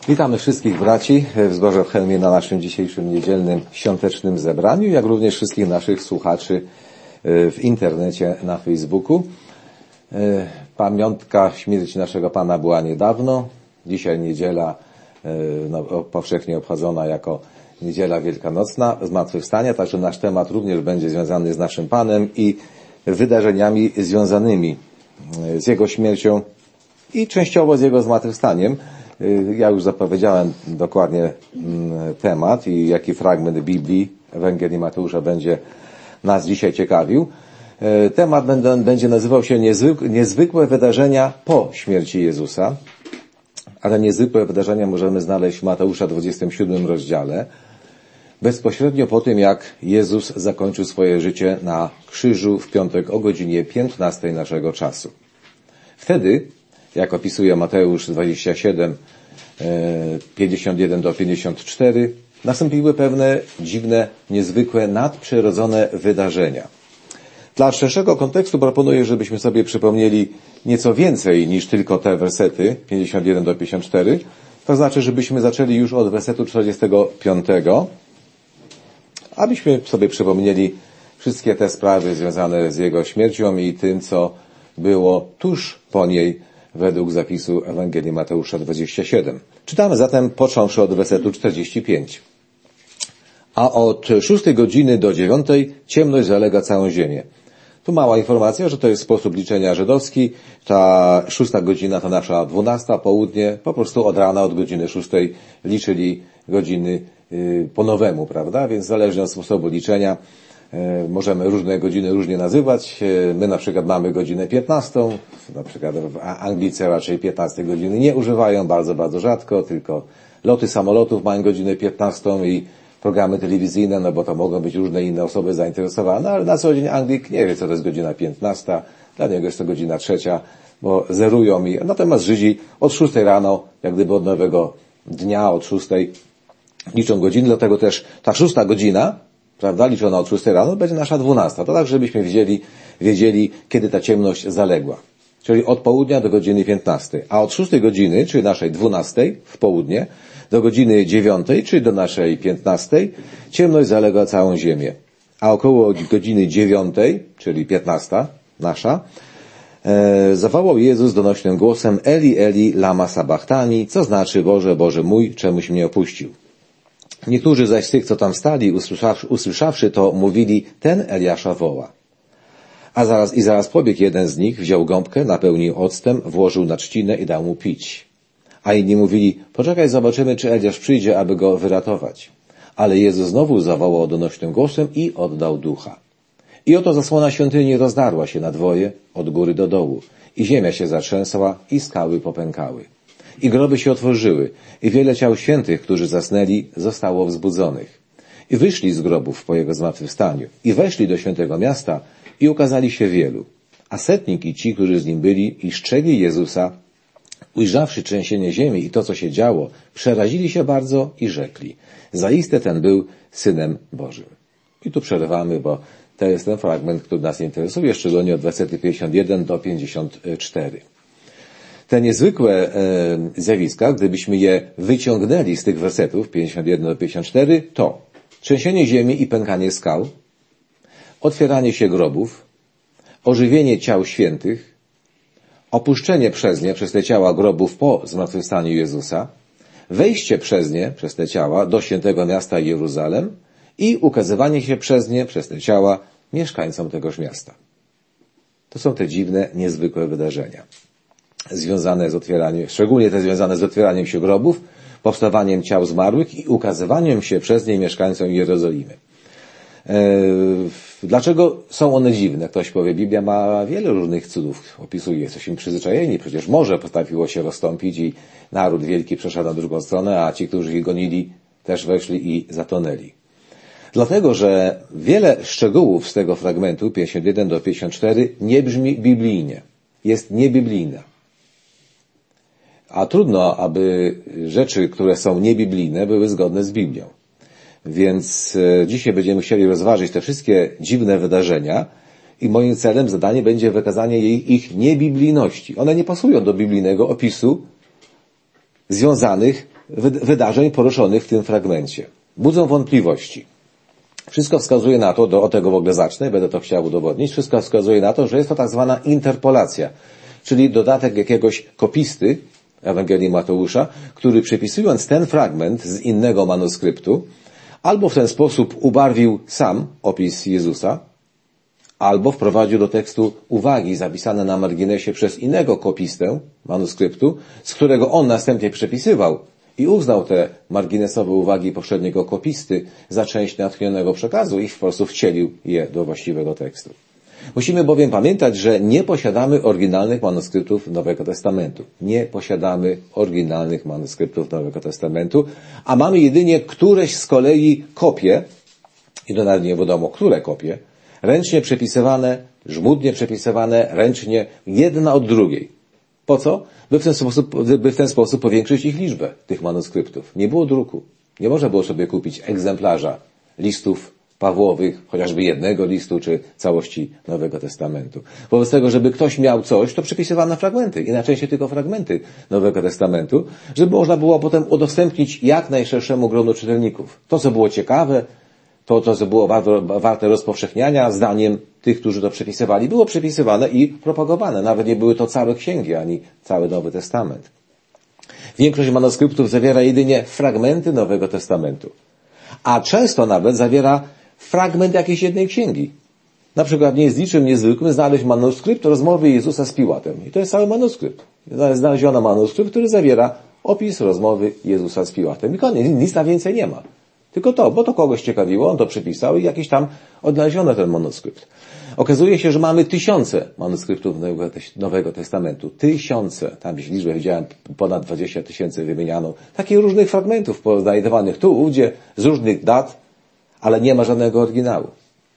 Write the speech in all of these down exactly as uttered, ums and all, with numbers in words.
Witamy wszystkich braci w zborze w Chełmie na naszym dzisiejszym niedzielnym świątecznym zebraniu, jak również wszystkich naszych słuchaczy w internecie, na Facebooku. Pamiątka śmierci naszego Pana była niedawno. Dzisiaj niedziela no, powszechnie obchodzona jako niedziela wielkanocna, zmartwychwstania, także nasz temat również będzie związany z naszym Panem i wydarzeniami związanymi z Jego śmiercią i częściowo z Jego zmartwychwstaniem. Ja już zapowiedziałem dokładnie temat i jaki fragment Biblii Ewangelii Mateusza będzie nas dzisiaj ciekawił. Temat będzie nazywał się niezwykłe wydarzenia po śmierci Jezusa, a te niezwykłe wydarzenia możemy znaleźć w Mateusza dwudziestym siódmym rozdziale, bezpośrednio po tym, jak Jezus zakończył swoje życie na krzyżu w piątek o godzinie piętnastej naszego czasu. Wtedy, jak opisuje Mateusz dwadzieścia siedem, pięćdziesiąt jeden do pięćdziesiąt cztery, nastąpiły pewne dziwne, niezwykłe, nadprzyrodzone wydarzenia. Dla szerszego kontekstu proponuję, żebyśmy sobie przypomnieli nieco więcej niż tylko te wersety pięćdziesiąt jeden do pięćdziesiąt cztery. To znaczy, żebyśmy zaczęli już od wersetu czterdziestego piątego, abyśmy sobie przypomnieli wszystkie te sprawy związane z Jego śmiercią i tym, co było tuż po niej według zapisu Ewangelii Mateusza dwadzieścia siedem. Czytamy zatem począwszy od wersetu czterdziestego piątego. A od szóstej godziny do dziewiątej ciemność zalega całą ziemię. Tu mała informacja, że to jest sposób liczenia żydowski. Ta szósta godzina to nasza dwunasta, południe. Po prostu od rana, od godziny szóstej liczyli godziny yy, po nowemu, prawda? Więc zależnie od sposobu liczenia możemy różne godziny różnie nazywać. My na przykład mamy godzinę piętnastą, na przykład Anglicy raczej piętnastej godziny nie używają, bardzo, bardzo rzadko, tylko loty samolotów mają godzinę piętnastą i programy telewizyjne, no bo to mogą być różne inne osoby zainteresowane, ale na co dzień Anglik nie wie, co to jest godzina piętnasta, dla niego jest to godzina trzecia, bo zerują i natomiast Żydzi od szóstej rano, jak gdyby od nowego dnia, od szóstej liczą godziny, dlatego też ta szósta godzina, prawda, liczona od szóstej rano, będzie nasza dwunasta. To tak, żebyśmy wiedzieli, wiedzieli, kiedy ta ciemność zaległa. Czyli od południa do godziny piętnastej. A od szóstej godziny, czyli naszej dwunastej w południe, do godziny dziewiątej, czyli do naszej piętnastej, ciemność zaległa całą ziemię. A około godziny dziewiątej, czyli piętnasta nasza, e, zawołał Jezus donośnym głosem: Eli, Eli, lama sabachthani, co znaczy: Boże, Boże mój, czemuś mnie opuścił. Niektórzy zaś z tych, co tam stali, usłyszawszy, usłyszawszy to, mówili: ten Eliasza woła. A zaraz i zaraz pobiegł jeden z nich, wziął gąbkę, napełnił octem, włożył na trzcinę i dał mu pić. A inni mówili: poczekaj, zobaczymy, czy Eliasz przyjdzie, aby go wyratować. Ale Jezus znowu zawołał donośnym głosem i oddał ducha. I oto zasłona świątyni rozdarła się na dwoje, od góry do dołu, i ziemia się zatrzęsła, i skały popękały. I groby się otworzyły, i wiele ciał świętych, którzy zasnęli, zostało wzbudzonych. I wyszli z grobów po Jego zmartwychwstaniu, i weszli do świętego miasta, i ukazali się wielu. A setnik i ci, którzy z nim byli i strzegli Jezusa, ujrzawszy trzęsienie ziemi i to, co się działo, przerazili się bardzo i rzekli: zaiste ten był Synem Bożym. I tu przerywamy, bo to jest ten fragment, który nas interesuje, szczególnie od wersetu pięćdziesiąt jeden do pięćdziesiąt cztery. Te niezwykłe e, zjawiska, gdybyśmy je wyciągnęli z tych wersetów pięćdziesiąt jeden do pięćdziesiąt cztery, to trzęsienie ziemi i pękanie skał, otwieranie się grobów, ożywienie ciał świętych, opuszczenie przez nie, przez te ciała grobów po zmartwychwstaniu Jezusa, wejście przez nie, przez te ciała, do świętego miasta Jeruzalem i ukazywanie się przez nie, przez te ciała, mieszkańcom tegoż miasta. To są te dziwne, niezwykłe wydarzenia związane z otwieraniem, szczególnie te związane z otwieraniem się grobów, powstawaniem ciał zmarłych i ukazywaniem się przez nie mieszkańcom Jerozolimy. Dlaczego są one dziwne? Ktoś powie, Biblia ma wiele różnych cudów, opisuje, jesteśmy przyzwyczajeni, przecież morze potrafiło się rozstąpić i naród wielki przeszedł na drugą stronę, a ci, którzy ich gonili, też weszli i zatonęli. Dlatego, że wiele szczegółów z tego fragmentu pięćdziesiąt jeden do pięćdziesiąt cztery nie brzmi biblijnie, jest niebiblijna. A trudno, aby rzeczy, które są niebiblijne, były zgodne z Biblią. Więc dzisiaj będziemy chcieli rozważyć te wszystkie dziwne wydarzenia i moim celem, zadanie będzie wykazanie jej, ich niebiblijności. One nie pasują do biblijnego opisu związanych wydarzeń poruszonych w tym fragmencie. Budzą wątpliwości. Wszystko wskazuje na to, do, od tego w ogóle zacznę, będę to chciał udowodnić, wszystko wskazuje na to, że jest to tak zwana interpolacja, czyli dodatek jakiegoś kopisty Ewangelii Mateusza, który przepisując ten fragment z innego manuskryptu, albo w ten sposób ubarwił sam opis Jezusa, albo wprowadził do tekstu uwagi zapisane na marginesie przez innego kopistę manuskryptu, z którego on następnie przepisywał i uznał te marginesowe uwagi poprzedniego kopisty za część natchnionego przekazu i w sposób wcielił je do właściwego tekstu. Musimy bowiem pamiętać, że nie posiadamy oryginalnych manuskryptów Nowego Testamentu. Nie posiadamy oryginalnych manuskryptów Nowego Testamentu, a mamy jedynie któreś z kolei kopie, i to nawet nie wiadomo, które kopie, ręcznie przepisywane, żmudnie przepisywane, ręcznie, jedna od drugiej. Po co? By w ten sposób, by w ten sposób powiększyć ich liczbę, tych manuskryptów. Nie było druku. Nie można było sobie kupić egzemplarza listów Pawłowych, chociażby jednego listu, czy całości Nowego Testamentu. Wobec tego, żeby ktoś miał coś, to przepisywano fragmenty, i najczęściej tylko fragmenty Nowego Testamentu, żeby można było potem udostępnić jak najszerszemu gronu czytelników. To, co było ciekawe, to, to co było warte, warte rozpowszechniania, zdaniem tych, którzy to przepisywali, było przepisywane i propagowane. Nawet nie były to całe księgi, ani cały Nowy Testament. Większość manuskryptów zawiera jedynie fragmenty Nowego Testamentu. A często nawet zawiera fragment jakiejś jednej księgi. Na przykład nie jest niczym niezwykłym znaleźć manuskrypt rozmowy Jezusa z Piłatem. I to jest cały manuskrypt. Znaleziono manuskrypt, który zawiera opis rozmowy Jezusa z Piłatem. I koniec, nic na więcej nie ma. Tylko to, bo to kogoś ciekawiło, on to przypisał i jakiś tam odnaleziono ten manuskrypt. Okazuje się, że mamy tysiące manuskryptów Nowego Testamentu. Tysiące. Tam gdzieś liczbę widziałem, ponad dwadzieścia tysięcy wymieniano. Takich różnych fragmentów znajdowanych tu, ówdzie, z różnych dat, ale nie ma żadnego oryginału.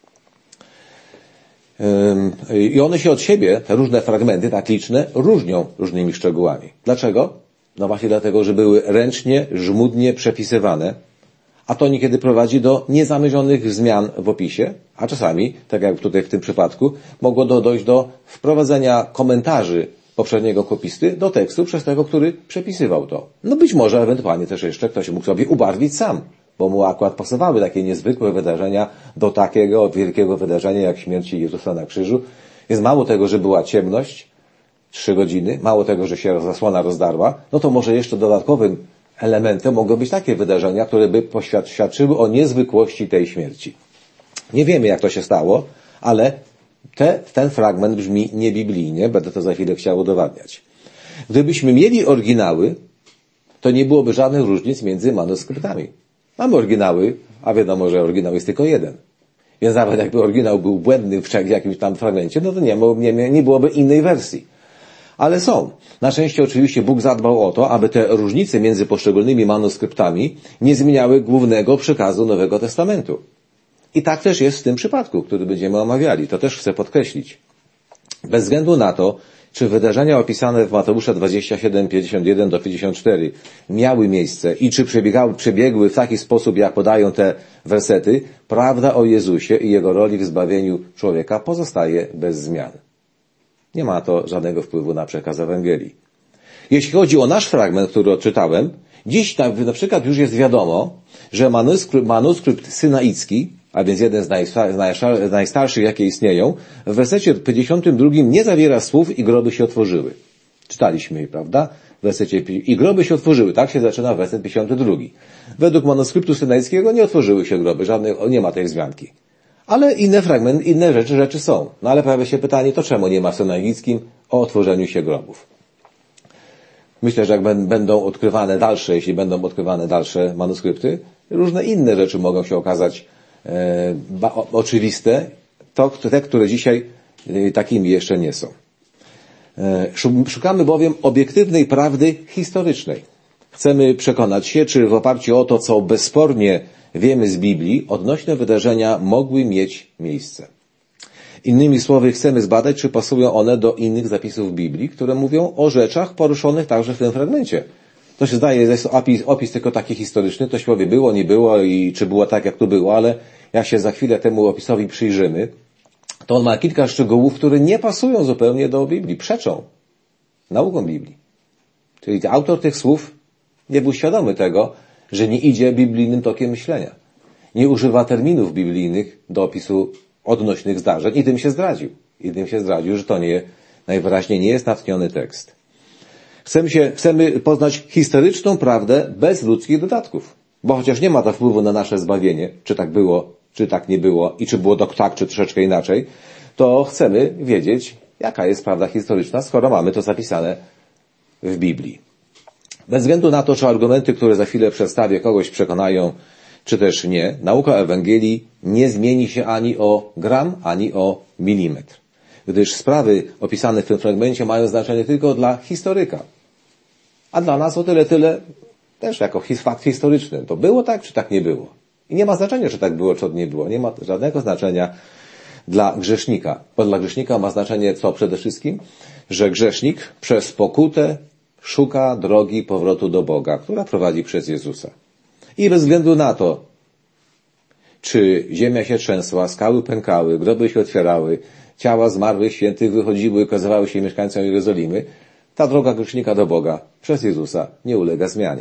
I one się od siebie, te różne fragmenty, tak liczne, różnią różnymi szczegółami. Dlaczego? No właśnie dlatego, że były ręcznie, żmudnie przepisywane, a to niekiedy prowadzi do niezamierzonych zmian w opisie, a czasami, tak jak tutaj w tym przypadku, mogło dojść do wprowadzenia komentarzy poprzedniego kopisty do tekstu przez tego, który przepisywał to. No być może ewentualnie też jeszcze ktoś mógł sobie ubarwić sam, bo mu akurat pasowały takie niezwykłe wydarzenia do takiego wielkiego wydarzenia jak śmierci Jezusa na krzyżu. Więc mało tego, że była ciemność, trzy godziny, mało tego, że się zasłona rozdarła, no to może jeszcze dodatkowym elementem mogą być takie wydarzenia, które by poświadczyły o niezwykłości tej śmierci. Nie wiemy, jak to się stało, ale te, ten fragment brzmi niebiblijnie, będę to za chwilę chciał udowadniać. Gdybyśmy mieli oryginały, to nie byłoby żadnych różnic między manuskryptami. Mamy oryginały, a wiadomo, że oryginał jest tylko jeden. Więc nawet jakby oryginał był błędny w jakimś tam fragmencie, no to nie, nie, nie byłoby innej wersji. Ale są. Na szczęście oczywiście Bóg zadbał o to, aby te różnice między poszczególnymi manuskryptami nie zmieniały głównego przekazu Nowego Testamentu. I tak też jest w tym przypadku, który będziemy omawiali. To też chcę podkreślić. Bez względu na to, czy wydarzenia opisane w Mateusza dwadzieścia siedem, pięćdziesiąt jeden do pięćdziesiąt cztery miały miejsce i czy przebiegały, przebiegły w taki sposób, jak podają te wersety, prawda o Jezusie i Jego roli w zbawieniu człowieka pozostaje bez zmian. Nie ma to żadnego wpływu na przekaz Ewangelii. Jeśli chodzi o nasz fragment, który odczytałem, dziś na, na przykład już jest wiadomo, że manuskrypt, manuskrypt synaicki, a więc jeden z, najstar, z najstarszych, jakie istnieją, w wersecie pięćdziesiątym drugim nie zawiera słów i groby się otworzyły. Czytaliśmy je, prawda? W wersecie i groby się otworzyły. Tak się zaczyna werset pięćdziesiąty drugi. Według manuskryptu synaickiego nie otworzyły się groby, żadnych, nie ma tej wzmianki. Ale inne fragmenty, inne rzeczy, rzeczy są. No ale pojawia się pytanie, to czemu nie ma w synaickim o otworzeniu się grobów? Myślę, że jak będą odkrywane dalsze, jeśli będą odkrywane dalsze manuskrypty, różne inne rzeczy mogą się okazać e, ba, o, oczywiste, to te, które dzisiaj e, takimi jeszcze nie są. E, szukamy bowiem obiektywnej prawdy historycznej. Chcemy przekonać się, czy w oparciu o to, co bezspornie wiemy z Biblii, odnośne wydarzenia mogły mieć miejsce. Innymi słowy, chcemy zbadać, czy pasują one do innych zapisów Biblii, które mówią o rzeczach poruszonych także w tym fragmencie. To się zdaje, że jest opis, opis tylko taki historyczny, ktoś powie było, nie było i czy było tak, jak tu było, ale jak się za chwilę temu opisowi przyjrzymy, to on ma kilka szczegółów, które nie pasują zupełnie do Biblii, przeczą naukom Biblii. Czyli autor tych słów Nie był świadomy tego, że nie idzie biblijnym tokiem myślenia. Nie używa terminów biblijnych do opisu odnośnych zdarzeń i tym się zdradził. I tym się zdradził, że to nie, najwyraźniej nie jest natchniony tekst. Chcemy, się, chcemy poznać historyczną prawdę bez ludzkich dodatków. Bo chociaż nie ma to wpływu na nasze zbawienie, czy tak było, czy tak nie było i czy było to tak, czy troszeczkę inaczej, to chcemy wiedzieć, jaka jest prawda historyczna, skoro mamy to zapisane w Biblii. Bez względu na to, czy argumenty, które za chwilę przedstawię, kogoś przekonają, czy też nie, nauka Ewangelii nie zmieni się ani o gram, ani o milimetr. Gdyż sprawy opisane w tym fragmencie mają znaczenie tylko dla historyka. A dla nas o tyle, tyle też jako fakt historyczny. To było tak, czy tak nie było. I nie ma znaczenia, czy tak było, czy nie było. Nie ma żadnego znaczenia dla grzesznika. Bo dla grzesznika ma znaczenie co przede wszystkim? Że grzesznik przez pokutę szuka drogi powrotu do Boga, która prowadzi przez Jezusa. I bez względu na to, czy ziemia się trzęsła, skały pękały, groby się otwierały, ciała zmarłych świętych wychodziły i okazywały się mieszkańcom Jerozolimy, ta droga grzesznika do Boga przez Jezusa nie ulega zmianie.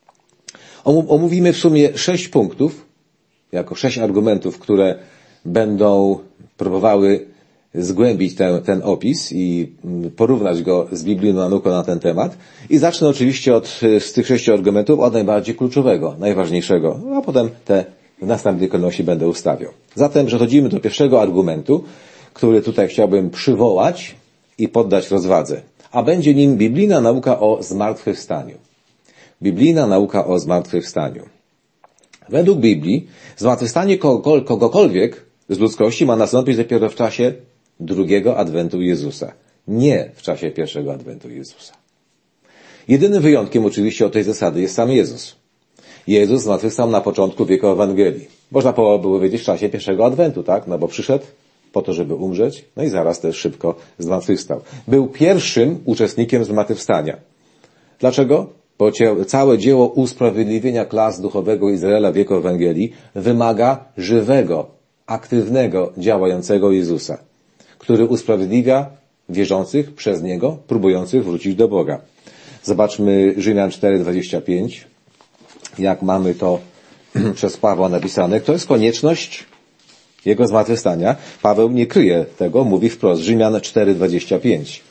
Omówimy w sumie sześć punktów, jako sześć argumentów, które będą próbowały zgłębić ten, ten opis i porównać go z biblijną nauką na ten temat. I zacznę oczywiście od, z tych sześciu argumentów od najbardziej kluczowego, najważniejszego, a potem te w następnej kolejności będę ustawiał. Zatem przechodzimy do pierwszego argumentu, który tutaj chciałbym przywołać i poddać rozwadze. A będzie nim biblijna nauka o zmartwychwstaniu. Biblijna nauka o zmartwychwstaniu. Według Biblii zmartwychwstanie kogokolwiek z ludzkości ma nastąpić dopiero w czasie drugiego adwentu Jezusa. Nie w czasie pierwszego adwentu Jezusa. Jedynym wyjątkiem oczywiście od tej zasady jest sam Jezus. Jezus zmartwychwstał na początku wieku Ewangelii. Można było powiedzieć w czasie pierwszego adwentu, tak? No bo przyszedł po to, żeby umrzeć, no i zaraz też szybko zmartwychwstał. Był pierwszym uczestnikiem zmartwychwstania. Dlaczego? Bo całe dzieło usprawiedliwienia klas duchowego Izraela w wieku Ewangelii wymaga żywego, aktywnego, działającego Jezusa, który usprawiedliwia wierzących przez Niego, próbujących wrócić do Boga. Zobaczmy Rzymian cztery, dwadzieścia pięć. Jak mamy to przez Pawła napisane. To jest konieczność Jego zmartwychwstania. Paweł nie kryje tego, mówi wprost. Rzymian cztery, dwadzieścia pięć.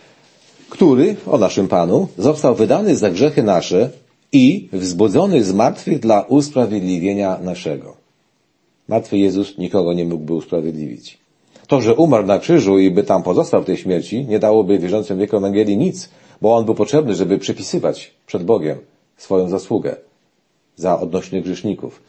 Który, o naszym Panu, został wydany za grzechy nasze i wzbudzony z martwych dla usprawiedliwienia naszego. Martwy Jezus nikogo nie mógłby usprawiedliwić. To, że umarł na krzyżu i by tam pozostał w tej śmierci, nie dałoby wierzącym w wieku Ewangelii nic, bo on był potrzebny, żeby przypisywać przed Bogiem swoją zasługę za odnośnych grzeszników.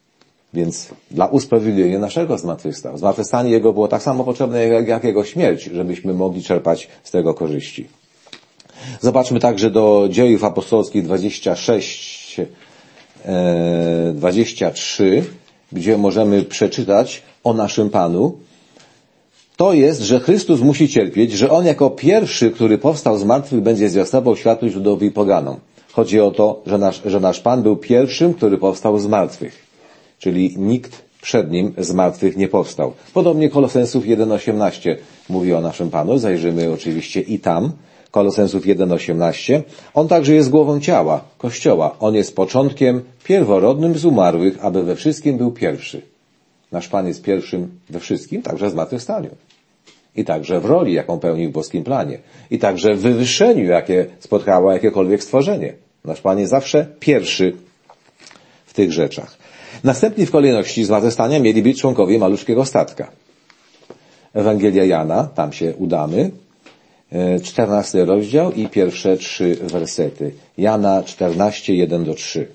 Więc dla usprawiedliwienia naszego zmartwychwstał. Zmartwychwstanie Jego było tak samo potrzebne jak, jak Jego śmierć, żebyśmy mogli czerpać z tego korzyści. Zobaczmy także do Dziejów Apostolskich dwadzieścia sześć, dwadzieścia trzy, gdzie możemy przeczytać o naszym Panu. To jest, że Chrystus musi cierpieć, że On jako pierwszy, który powstał z martwych, będzie zwiastował światu ludowi poganom. Chodzi o to, że nasz, że nasz Pan był pierwszym, który powstał z martwych. Czyli nikt przed Nim z martwych nie powstał. Podobnie Kolosensów jeden, osiemnaście mówi o naszym Panu. Zajrzymy oczywiście i tam. Kolosensów jeden, osiemnaście. On także jest głową ciała, Kościoła. On jest początkiem pierworodnym z umarłych, aby we wszystkim był pierwszy. Nasz Pan jest pierwszym we wszystkim, także w zmartwychwstaniu. I także w roli, jaką pełni w boskim planie. I także w wywyższeniu, jakie spotkało jakiekolwiek stworzenie. Nasz Pan jest zawsze pierwszy w tych rzeczach. Następni w kolejności zmartwychwstania mieli być członkowie maluszkiego statka. Ewangelia Jana, tam się udamy. czternasty rozdział i pierwsze trzy wersety. Jana czternaście, jeden do trzech.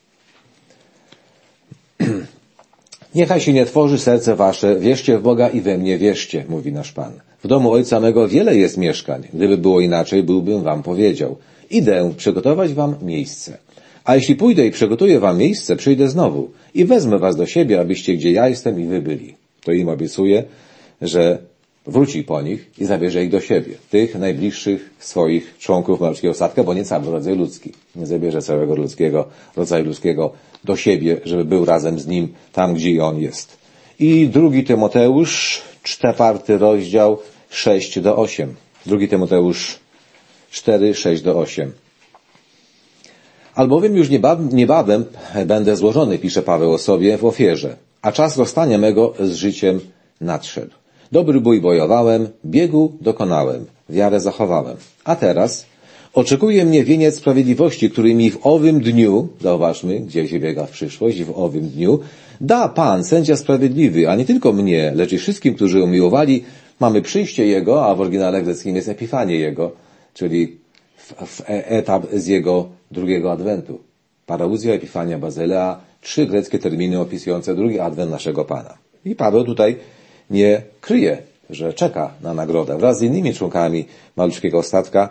Niechaj się nie tworzy serce wasze, wierzcie w Boga i we mnie wierzcie, mówi nasz Pan. W domu Ojca mego wiele jest mieszkań. Gdyby było inaczej, byłbym wam powiedział. Idę przygotować wam miejsce. A jeśli pójdę i przygotuję wam miejsce, przyjdę znowu i wezmę was do siebie, abyście gdzie ja jestem i wy byli. To im obiecuje, że wróci po nich i zabierze ich do siebie. Tych najbliższych swoich członków maluszkiego statka, bo nie cały rodzaj ludzki. Nie zabierze całego ludzkiego, rodzaju ludzkiego do siebie, żeby był razem z nim tam, gdzie on jest. I drugi Tymoteusz, czwarty rozdział, sześć do ośmiu. Drugi Tymoteusz cztery, sześć do ośmiu. Albowiem już niebawem będę złożony, pisze Paweł o sobie, w ofierze, a czas rozstania mego z życiem nadszedł. Dobry bój bojowałem, biegu dokonałem, wiarę zachowałem. A teraz oczekuje mnie wieniec sprawiedliwości, który mi w owym dniu, zauważmy, gdzie się biega w przyszłość, w owym dniu, da Pan, sędzia sprawiedliwy, a nie tylko mnie, lecz i wszystkim, którzy umiłowali. Mamy przyjście Jego, a w oryginale greckim jest epifanie Jego, czyli w, w etap z Jego drugiego adwentu. Parauzja, epifania, bazylea, trzy greckie terminy opisujące drugi adwent naszego Pana. I Paweł tutaj nie kryje, że czeka na nagrodę wraz z innymi członkami maluczkiego statka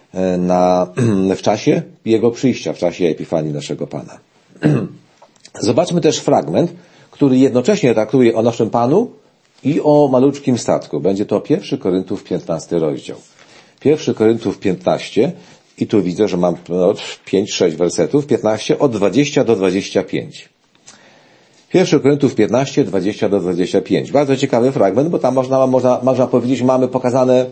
na, w czasie Jego przyjścia, w czasie epifanii naszego Pana. Zobaczmy też fragment, który jednocześnie traktuje o naszym Panu i o maluczkim statku. Będzie to pierwszy Koryntów piętnasty rozdział. pierwszy Koryntów piętnaście i tu widzę, że mam no, pięć sześć wersetów, piętnaście od dwudziestego do dwudziestego piątego. pierwszy Koryntów piętnaście, dwadzieścia do dwudziestego piątego. Bardzo ciekawy fragment, bo tam można, można, można powiedzieć, mamy pokazane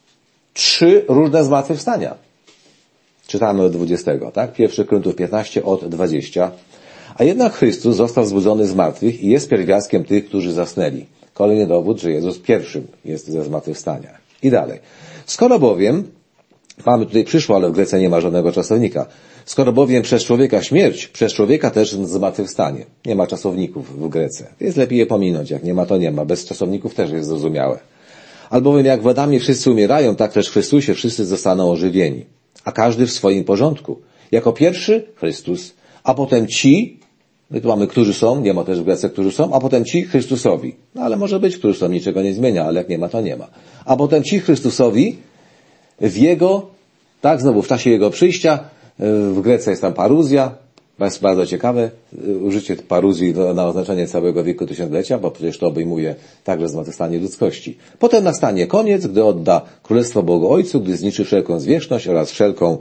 trzy różne zmartwychwstania. Czytamy od dwudziestego, tak? pierwszy Koryntów piętnaście od dwudziestego. A jednak Chrystus został wzbudzony z martwych i jest pierwiastkiem tych, którzy zasnęli. Kolejny dowód, że Jezus pierwszym jest ze zmartwychwstania. I dalej. Skoro bowiem, mamy tutaj przyszło, ale w Grece nie ma żadnego czasownika. Skoro bowiem przez człowieka śmierć, przez człowieka też zmartwychwstanie. Nie ma czasowników w Grece. Jest lepiej je pominąć. Jak nie ma, to nie ma. Bez czasowników też jest zrozumiałe. Albowiem jak w Adamie wszyscy umierają, tak też w Chrystusie wszyscy zostaną ożywieni. A każdy w swoim porządku. Jako pierwszy Chrystus, a potem ci, no i tu mamy, którzy są, nie ma też w Grece, którzy są, a potem ci Chrystusowi. No ale może być, którzy są, niczego nie zmienia, ale jak nie ma, to nie ma. A potem ci Chrystusowi w Jego, tak, znowu w czasie Jego przyjścia, w Grece jest tam paruzja, jest bardzo ciekawe, użycie paruzji na oznaczenie całego wieku tysiąclecia, bo przecież to obejmuje także zmartwychwstanie ludzkości. Potem nastanie koniec, gdy odda Królestwo Bogu Ojcu, gdy zniczy wszelką zwierzchność oraz wszelką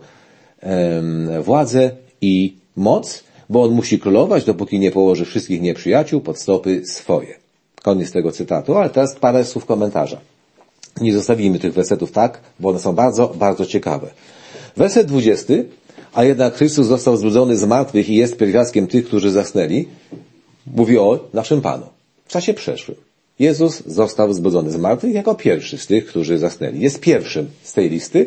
em, władzę i moc, bo On musi królować, dopóki nie położy wszystkich nieprzyjaciół pod stopy swoje. Koniec tego cytatu, ale teraz parę słów komentarza. Nie zostawimy tych wersetów tak, bo one są bardzo, bardzo ciekawe. Werset dwudziesty. A jednak Chrystus został wzbudzony z martwych i jest pierwiastkiem tych, którzy zasnęli, mówi o naszym Panu. W czasie przeszłym. Jezus został wzbudzony z martwych jako pierwszy z tych, którzy zasnęli. Jest pierwszym z tej listy,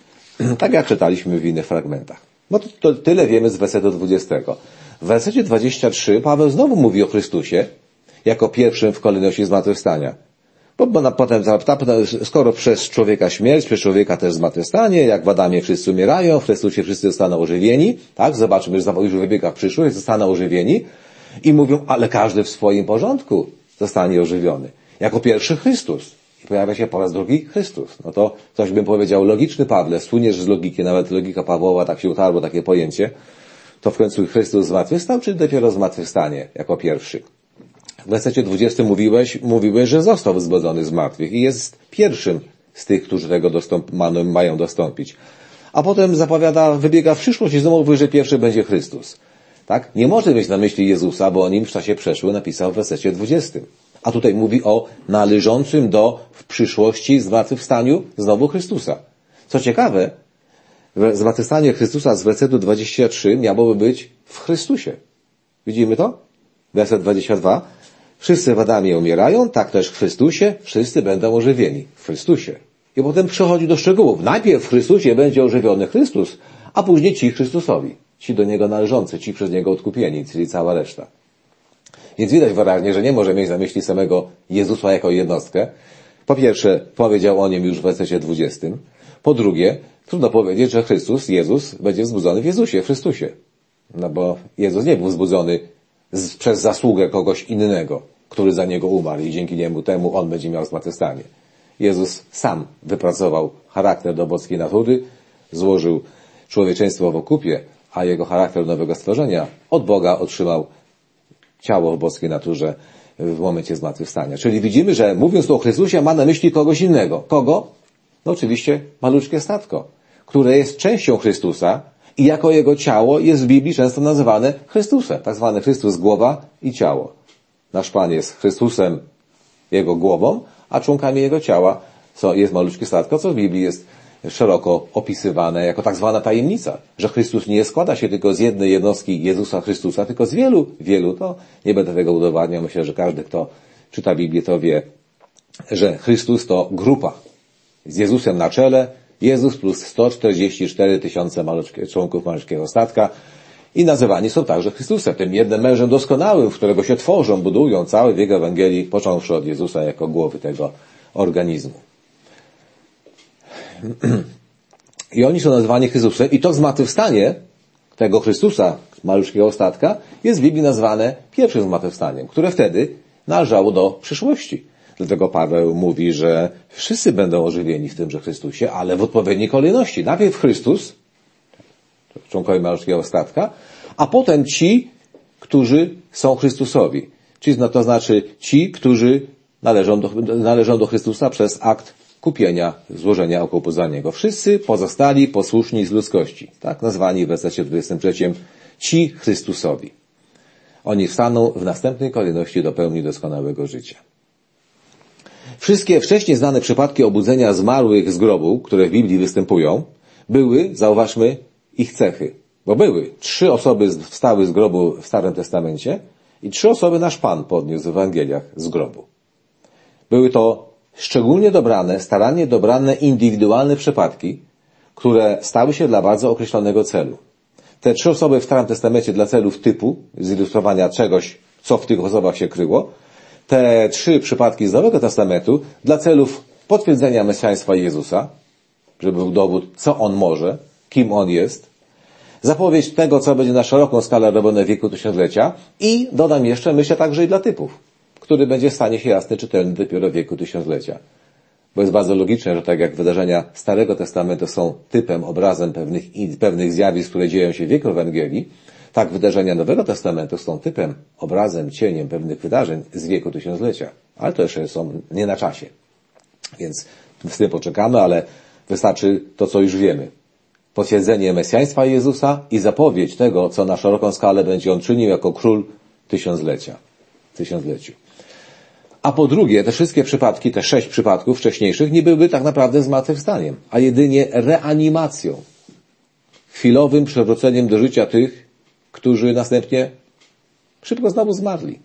tak jak czytaliśmy w innych fragmentach. No to, to tyle wiemy z wersetu dwudziestego. W wersecie dwudziestym trzecim Paweł znowu mówi o Chrystusie jako pierwszym w kolejności zmartwychwstania. Bo, bo na, potem, skoro przez człowieka śmierć, przez człowieka też zmartwychwstanie, jak w Adamie wszyscy umierają, w Chrystusie wszyscy zostaną ożywieni, tak, zobaczmy, że już wybiega w przyszłość, zostaną ożywieni i mówią, ale każdy w swoim porządku zostanie ożywiony. Jako pierwszy Chrystus. I pojawia się po raz drugi Chrystus. No to ktoś bym powiedział, logiczny Pawle, słyniesz z logiki, nawet logika Pawłowa, tak się utarło takie pojęcie, to w końcu Chrystus zmartwychwstał, czy dopiero zmartwychwstanie jako pierwszy? W wersecie dwudziestym mówiłeś, mówiłeś, że został wzbudzony z martwych i jest pierwszym z tych, którzy tego dostąp, mają dostąpić. A potem zapowiada, wybiega w przyszłość i znowu mówi, że pierwszy będzie Chrystus. Tak? Nie może mieć na myśli Jezusa, bo o nim w czasie przeszłym napisał w wersecie dwudziestym. A tutaj mówi o należącym do w przyszłości zmartwychwstaniu znowu Chrystusa. Co ciekawe, zmartwychwstanie Chrystusa z wersetu dwudziestego trzeciego miałoby być w Chrystusie. Widzimy to? Werset dwudziesty drugi. Wszyscy w Adamie umierają, tak też w Chrystusie, wszyscy będą ożywieni. W Chrystusie. I potem przechodzi do szczegółów. Najpierw w Chrystusie będzie ożywiony Chrystus, a później ci Chrystusowi. Ci do Niego należący, ci przez Niego odkupieni, czyli cała reszta. Więc widać wyraźnie, że nie może mieć na myśli samego Jezusa jako jednostkę. Po pierwsze, powiedział o nim już w wersecie dwudziestym. Po drugie, trudno powiedzieć, że Chrystus, Jezus, będzie wzbudzony w Jezusie, w Chrystusie. No bo Jezus nie był wzbudzony z, przez zasługę kogoś innego, który za Niego umarł i dzięki niemu temu On będzie miał zmartwychwstanie. Jezus sam wypracował charakter do boskiej natury, złożył człowieczeństwo w okupie, a Jego charakter nowego stworzenia od Boga otrzymał ciało w boskiej naturze w momencie zmartwychwstania. Czyli widzimy, że mówiąc tu o Chrystusie ma na myśli kogoś innego. Kogo? No oczywiście maluczkie statko, które jest częścią Chrystusa i jako Jego ciało jest w Biblii często nazywane Chrystusem. Tak zwany Chrystus głowa i ciało. Nasz Pan jest Chrystusem, Jego głową, a członkami Jego ciała są, jest maluczkie statko, co w Biblii jest szeroko opisywane jako tak zwana tajemnica, że Chrystus nie składa się tylko z jednej jednostki Jezusa Chrystusa, tylko z wielu, wielu. To nie będę tego udowadniał. Myślę, że każdy, kto czyta Biblię, to wie, że Chrystus to grupa z Jezusem na czele, Jezus plus sto czterdzieści cztery tysiące maluczkie, członków malutkiego statka i nazywani są także Chrystusem, tym jednym mężem doskonałym, w którego się tworzą, budują cały wiek Ewangelii, począwszy od Jezusa jako głowy tego organizmu. I oni są nazywani Chrystusem i to zmartwychwstanie tego Chrystusa, maluczkiego statka, jest w Biblii nazwane pierwszym zmartwychwstaniem, które wtedy należało do przyszłości. Dlatego Paweł mówi, że wszyscy będą ożywieni w tymże Chrystusie, ale w odpowiedniej kolejności. Najpierw Chrystus, członkowie maluczkiego statka, a potem ci, którzy są Chrystusowi. Czyli to znaczy ci, którzy należą do, należą do Chrystusa przez akt kupienia, złożenia okupu za Niego. Wszyscy pozostali posłuszni z ludzkości. Tak nazwani w wersecie dwudziestym trzecim ci Chrystusowi. Oni wstaną w następnej kolejności do pełni doskonałego życia. Wszystkie wcześniej znane przypadki obudzenia zmarłych z grobu, które w Biblii występują, były, zauważmy, ich cechy. Bo były. Trzy osoby wstały z grobu w Starym Testamencie i trzy osoby nasz Pan podniósł w Ewangeliach z grobu. Były to szczególnie dobrane, starannie dobrane, indywidualne przypadki, które stały się dla bardzo określonego celu. Te trzy osoby w Starym Testamencie dla celów typu, zilustrowania czegoś, co w tych osobach się kryło, te trzy przypadki z Nowego Testamentu dla celów potwierdzenia mesjaństwa Jezusa, żeby był dowód, co On może, kim On jest, zapowiedź tego, co będzie na szeroką skalę robione w wieku tysiąclecia i dodam jeszcze, myślę także i dla typów, który będzie stanie się jasny, czytelny dopiero w wieku tysiąclecia. Bo jest bardzo logiczne, że tak jak wydarzenia Starego Testamentu są typem, obrazem pewnych, pewnych zjawisk, które dzieją się w wieku Ewangelii, tak wydarzenia Nowego Testamentu są typem, obrazem, cieniem pewnych wydarzeń z wieku tysiąclecia. Ale to jeszcze są nie na czasie. Więc z tym poczekamy, ale wystarczy to, co już wiemy. Potwierdzenie mesjaństwa Jezusa i zapowiedź tego, co na szeroką skalę będzie On czynił jako król tysiąclecia. Tysiącleciu. A po drugie, te wszystkie przypadki, te sześć przypadków wcześniejszych nie były tak naprawdę zmartwychwstaniem, a jedynie reanimacją, chwilowym przywróceniem do życia tych, którzy następnie szybko znowu zmarli,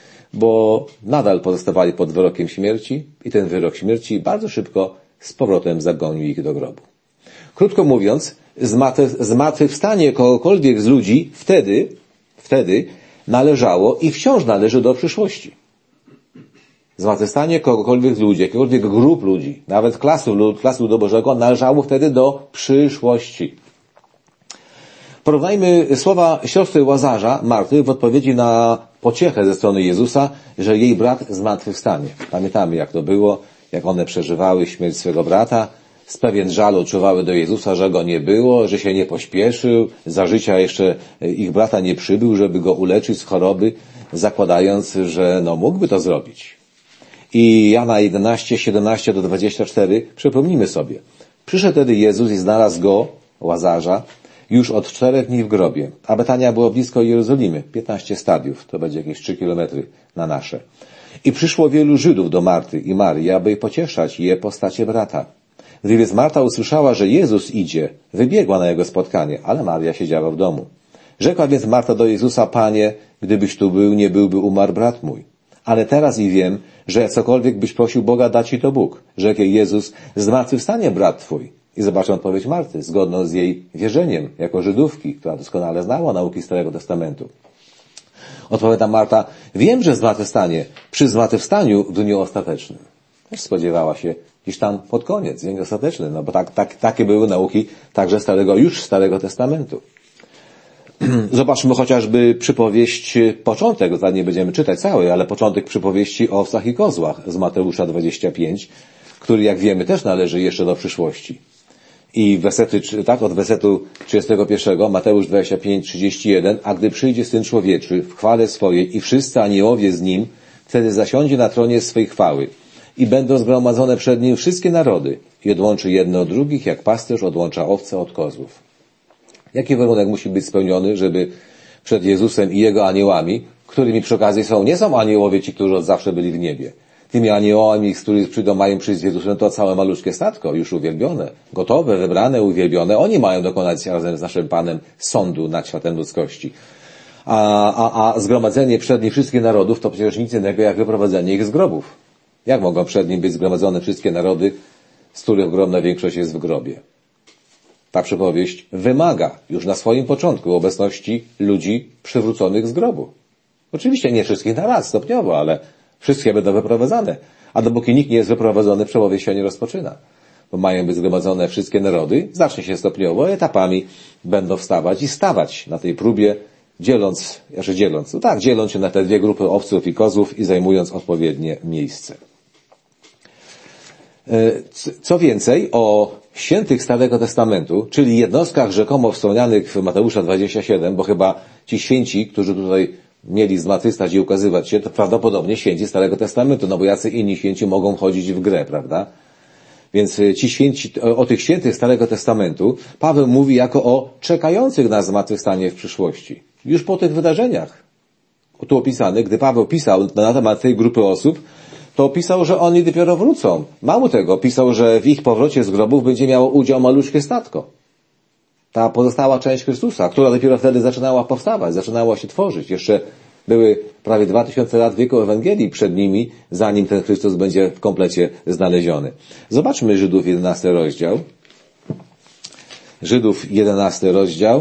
bo nadal pozostawali pod wyrokiem śmierci i ten wyrok śmierci bardzo szybko z powrotem zagonił ich do grobu. Krótko mówiąc, zmartwychwstanie kogokolwiek z ludzi wtedy, wtedy należało i wciąż należy do przyszłości. Zmartwychwstanie kogokolwiek z ludzi, jakiegokolwiek grup ludzi, nawet klasy, klasy ludu Bożego należało wtedy do przyszłości. Porównajmy słowa siostry Łazarza, Marty, w odpowiedzi na pociechę ze strony Jezusa, że jej brat zmartwychwstanie. Pamiętamy, jak to było, jak one przeżywały śmierć swego brata, z pewien żal odczuwały do Jezusa, że go nie było, że się nie pośpieszył, za życia jeszcze ich brata nie przybył, żeby go uleczyć z choroby, zakładając, że no mógłby to zrobić. I Jana jedenaście, siedemnaście do dwudziestu czterech, przypomnijmy sobie. Przyszedł wtedy Jezus i znalazł go, Łazarza, już od czterech dni w grobie, a Betania było blisko Jerozolimy, piętnaście stadiów, to będzie jakieś trzy kilometry na nasze. I przyszło wielu Żydów do Marty i Marii, aby pocieszać je postacie brata. Gdy więc Marta usłyszała, że Jezus idzie, wybiegła na jego spotkanie, ale Maria siedziała w domu. Rzekła więc Marta do Jezusa, Panie, gdybyś tu był, nie byłby umarł brat mój. Ale teraz i wiem, że cokolwiek byś prosił Boga, da ci to Bóg. Rzekł Jezus, zmartwychwstanie brat twój. I zobaczę odpowiedź Marty, zgodną z jej wierzeniem, jako Żydówki, która doskonale znała nauki Starego Testamentu. Odpowiada Marta, wiem, że zmartwychwstanie przy zmartwychwstaniu w dniu ostatecznym. Też spodziewała się gdzieś tam pod koniec, dzień ostateczny, no bo tak, tak, takie były nauki także starego, już Starego Testamentu. Zobaczmy chociażby przypowieść, początek, tutaj nie będziemy czytać całej, ale początek przypowieści o owcach i kozłach z Mateusza dwudziestego piątego, który, jak wiemy, też należy jeszcze do przyszłości. I wersety, tak, od wersetu trzydziestego pierwszego, Mateusz dwudziesty piąty, trzydziesty jeden, a gdy przyjdzie Syn Człowieczy w chwale swojej i wszyscy aniołowie z Nim, wtedy zasiądzie na tronie swej chwały i będą zgromadzone przed Nim wszystkie narody i odłączy jedno od drugich, jak pasterz odłącza owce od kozłów. Jaki warunek musi być spełniony, żeby przed Jezusem i Jego aniołami, którymi przy okazji są, nie są aniołowie ci, którzy od zawsze byli w niebie, tymi aniołami, z których przyjdą, mają przyjść z Jezusem, to całe maluczkie statko, już uwielbione, gotowe, wybrane, uwielbione. Oni mają dokonać razem z naszym Panem sądu nad światem ludzkości. A, a, a zgromadzenie przed nim wszystkich narodów to przecież nic innego jak wyprowadzenie ich z grobów. Jak mogą przed nim być zgromadzone wszystkie narody, z których ogromna większość jest w grobie? Ta przypowieść wymaga już na swoim początku obecności ludzi przywróconych z grobu. Oczywiście nie wszystkich na raz, stopniowo, ale wszystkie będą wyprowadzane. A dopóki nikt nie jest wyprowadzony, przypowieść się nie rozpoczyna. Bo mają być zgromadzone wszystkie narody, zacznie się stopniowo, etapami będą wstawać i stawać na tej próbie, dzieląc, jeszcze dzieląc, no tak, dzieląc się na te dwie grupy owców i kozłów i zajmując odpowiednie miejsce. Co więcej, o świętych Starego Testamentu, czyli jednostkach rzekomo wspomnianych w Mateusza dwudziestym siódmym, bo chyba ci święci, którzy tutaj mieli zmartwychwstać i ukazywać się, to prawdopodobnie święci Starego Testamentu, no bo jacy inni święci mogą chodzić w grę, prawda? Więc ci święci, o, o tych świętych Starego Testamentu Paweł mówi jako o czekających na zmartwychwstanie w przyszłości. Już po tych wydarzeniach tu opisanych, gdy Paweł pisał na temat tej grupy osób, to pisał, że oni dopiero wrócą. Mało tego, pisał, że w ich powrocie z grobów będzie miało udział maluczkie statko. Ta pozostała część Chrystusa, która dopiero wtedy zaczynała powstawać, zaczynała się tworzyć. Jeszcze były prawie dwa tysiące lat wieku Ewangelii przed nimi, zanim ten Chrystus będzie w komplecie znaleziony. Zobaczmy Żydów jedenasty rozdział. Żydów jedenasty rozdział.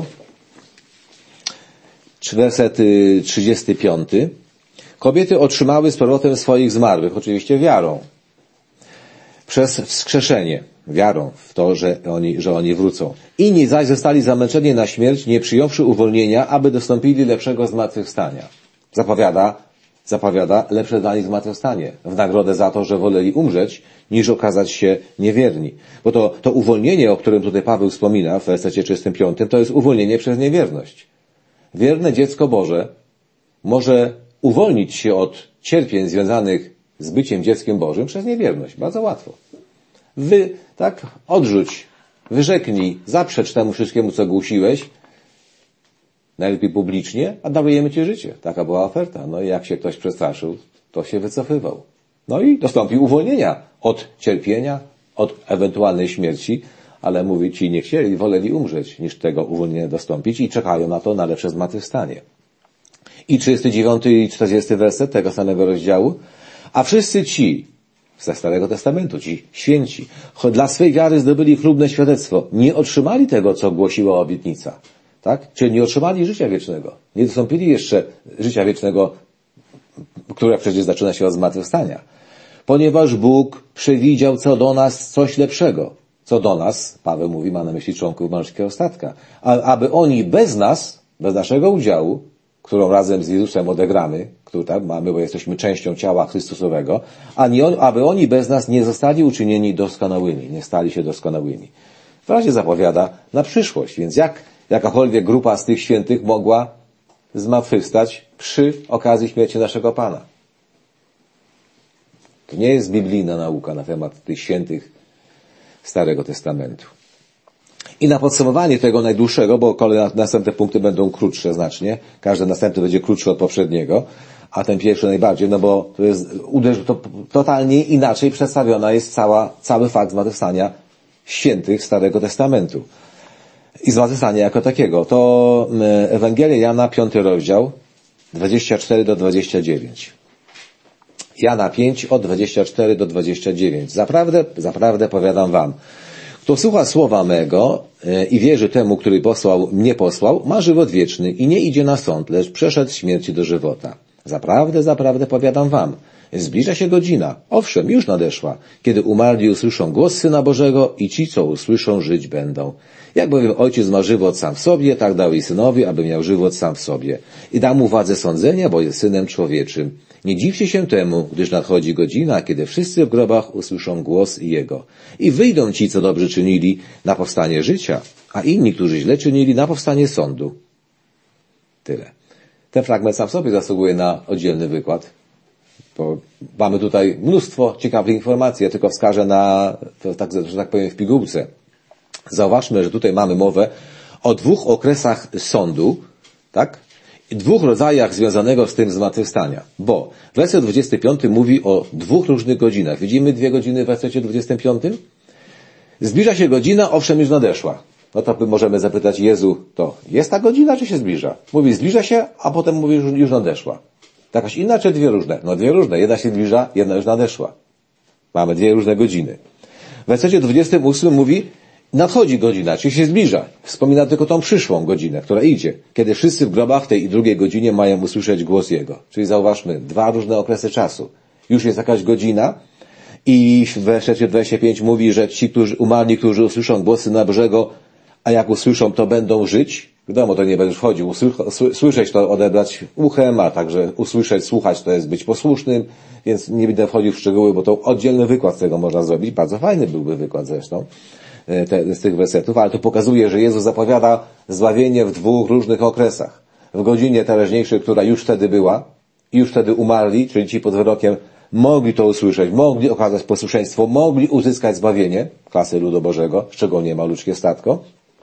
Werset trzydziesty piąty. Kobiety otrzymały z powrotem swoich zmarłych, oczywiście wiarą, przez wskrzeszenie, wiarą w to, że oni, że oni wrócą. Inni zaś zostali zamęczeni na śmierć, nie przyjąwszy uwolnienia, aby dostąpili lepszego zmartwychwstania. Zapowiada, zapowiada lepsze dla nich zmartwychwstanie, w nagrodę za to, że woleli umrzeć, niż okazać się niewierni. Bo to, to uwolnienie, o którym tutaj Paweł wspomina w wersecie trzydziestym piątym, to jest uwolnienie przez niewierność. Wierne dziecko Boże może uwolnić się od cierpień związanych z byciem dzieckiem Bożym przez niewierność. Bardzo łatwo. Wy, tak, odrzuć, wyrzeknij, zaprzecz temu wszystkiemu, co głosiłeś, najlepiej publicznie, a darujemy Ci życie. Taka była oferta. No i jak się ktoś przestraszył, to się wycofywał. No i dostąpił uwolnienia od cierpienia, od ewentualnej śmierci, ale mówi Ci, nie chcieli, woleli umrzeć, niż tego uwolnienia dostąpić i czekają na to, na lepsze zmartwychwstanie. I trzydziesty dziewiąty i czterdziesty werset tego samego rozdziału. A wszyscy ci, ze Starego Testamentu, ci święci, choć dla swej wiary zdobyli chlubne świadectwo, nie otrzymali tego, co głosiła obietnica. Tak? Czyli nie otrzymali życia wiecznego. Nie dostąpili jeszcze życia wiecznego, które przecież zaczyna się od zmartwychwstania. Ponieważ Bóg przewidział co do nas coś lepszego. Co do nas, Paweł mówi, ma na myśli członków maluczkiego statka. A, aby oni bez nas, bez naszego udziału, którą razem z Jezusem odegramy, którą tak mamy, bo jesteśmy częścią ciała Chrystusowego, a nie on, aby oni bez nas nie zostali uczynieni doskonałymi, nie stali się doskonałymi. W razie zapowiada na przyszłość, więc jak jakakolwiek grupa z tych świętych mogła zmartwychwstać przy okazji śmierci naszego Pana? To nie jest biblijna nauka na temat tych świętych Starego Testamentu. I na podsumowanie tego najdłuższego, bo kolejne następne punkty będą krótsze znacznie, każdy następny będzie krótszy od poprzedniego, a ten pierwszy najbardziej, no bo to jest, uderzy, to totalnie inaczej przedstawiona jest cała, cały fakt zmartwychwstania świętych Starego Testamentu. I zmartwychwstania jako takiego. To Ewangelia Jana, piąty rozdział, dwadzieścia cztery do dwudziestu dziewięciu. Jana pięć, od dwudziestego czwartego do dwudziestego dziewiątego. Zaprawdę, zaprawdę powiadam wam, kto słucha słowa mego i wierzy temu, który posłał, mnie posłał, ma żywot wieczny i nie idzie na sąd, lecz przeszedł z śmierci do żywota. Zaprawdę, zaprawdę powiadam wam, zbliża się godzina, owszem, już nadeszła, kiedy umarli usłyszą głos Syna Bożego i ci, co usłyszą, żyć będą. Jak bowiem Ojciec ma żywot sam w sobie, tak dał i Synowi, aby miał żywot sam w sobie. I dał mu władzę sądzenia, bo jest Synem Człowieczym. Nie dziwcie się temu, gdyż nadchodzi godzina, kiedy wszyscy w grobach usłyszą głos Jego. I wyjdą ci, co dobrze czynili, na powstanie życia, a inni, którzy źle czynili, na powstanie sądu. Tyle. Ten fragment sam w sobie zasługuje na oddzielny wykład. Bo mamy tutaj mnóstwo ciekawych informacji. Ja tylko wskażę na, to tak, że tak powiem, w pigułce. Zauważmy, że tutaj mamy mowę o dwóch okresach sądu, tak? dwóch rodzajach związanego z tym zmartwychwstania. Bo werset dwudziesty piąty mówi o dwóch różnych godzinach. Widzimy dwie godziny w wersecie dwudziestym piątym? Zbliża się godzina, owszem już nadeszła. No to możemy zapytać Jezu, to jest ta godzina, czy się zbliża? Mówi zbliża się, a potem mówi już, już nadeszła. Jakaś inna, czy dwie różne? No dwie różne. Jedna się zbliża, jedna już nadeszła. Mamy dwie różne godziny. W wersecie dwudziestym ósmym mówi, nadchodzi godzina, czyli się zbliża. Wspomina tylko tą przyszłą godzinę, która idzie. Kiedy wszyscy w grobach w tej i drugiej godzinie mają usłyszeć głos Jego. Czyli zauważmy, dwa różne okresy czasu. Już jest jakaś godzina i w wersecie dwudziestym piątym mówi, że ci, którzy umarli, którzy usłyszą głos Syna Bożego, a jak usłyszą, to będą żyć. Wiadomo, to nie będziesz wchodził. Słyszeć to odebrać uchem, a także usłyszeć, słuchać to jest być posłusznym, więc nie będę wchodził w szczegóły, bo to oddzielny wykład z tego można zrobić. Bardzo fajny byłby wykład zresztą te, z tych wersetów, ale to pokazuje, że Jezus zapowiada zbawienie w dwóch różnych okresach. W godzinie teraźniejszej, która już wtedy była, i już wtedy umarli, czyli ci pod wyrokiem, mogli to usłyszeć, mogli okazać posłuszeństwo, mogli uzyskać zbawienie, klasy ludu Bożego, szczególnie maluczkie statko.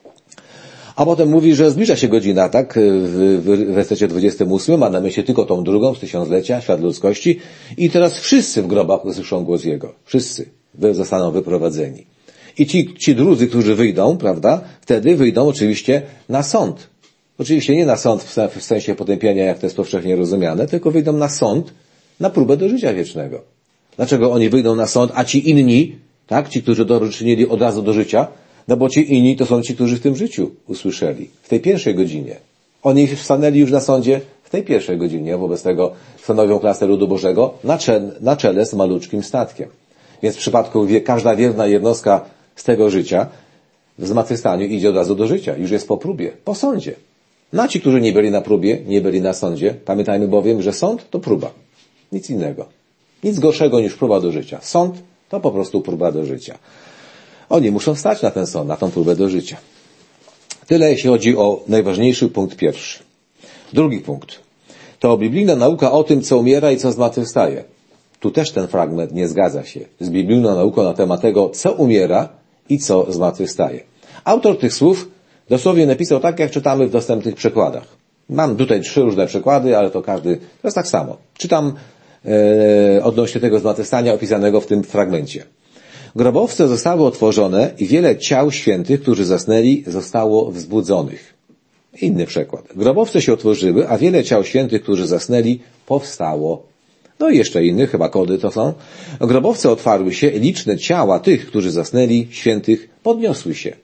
A potem mówi, że zbliża się godzina, tak, w wersecie dwudziestym ósmym, ma na myśli tylko tą drugą z tysiąclecia, świat ludzkości, i teraz wszyscy w grobach usłyszą głos Jego. Wszyscy zostaną wyprowadzeni. I ci, ci drudzy, którzy wyjdą, prawda, wtedy wyjdą oczywiście na sąd. Oczywiście nie na sąd w sensie potępienia, jak to jest powszechnie rozumiane, tylko wyjdą na sąd, na próbę do życia wiecznego. Dlaczego oni wyjdą na sąd, a ci inni, tak, ci, którzy doczynili od razu do życia, no bo ci inni to są ci, którzy w tym życiu usłyszeli, w tej pierwszej godzinie. Oni stanęli już na sądzie w tej pierwszej godzinie, wobec tego stanowią klasę ludu Bożego na, cze- na czele z maluczkim statkiem. Więc w przypadku wie, każda wierna jednostka z tego życia w zmartwychwstaniu idzie od razu do życia. Już jest po próbie, po sądzie. No a ci, którzy nie byli na próbie, nie byli na sądzie, pamiętajmy bowiem, że sąd to próba. Nic innego. Nic gorszego niż próba do życia. Sąd to po prostu próba do życia. Oni muszą stać na ten sąd, na tą próbę do życia. Tyle jeśli chodzi o najważniejszy punkt pierwszy. Drugi punkt. To biblijna nauka o tym, co umiera i co zmartwychwstaje. Tu też ten fragment nie zgadza się z biblijną nauką na temat tego, co umiera i co zmartwychwstaje. Autor tych słów dosłownie napisał tak, jak czytamy w dostępnych przekładach. Mam tutaj trzy różne przekłady, ale to każdy, to jest tak samo. Czytam e, odnośnie tego zmartwychwstania opisanego w tym fragmencie. Grobowce zostały otworzone i wiele ciał świętych, którzy zasnęli, zostało wzbudzonych. Inny przekład. Grobowce się otworzyły, a wiele ciał świętych, którzy zasnęli, powstało. No i jeszcze inny, chyba kody to są. Grobowce otwarły się, liczne ciała tych, którzy zasnęli, świętych, podniosły się.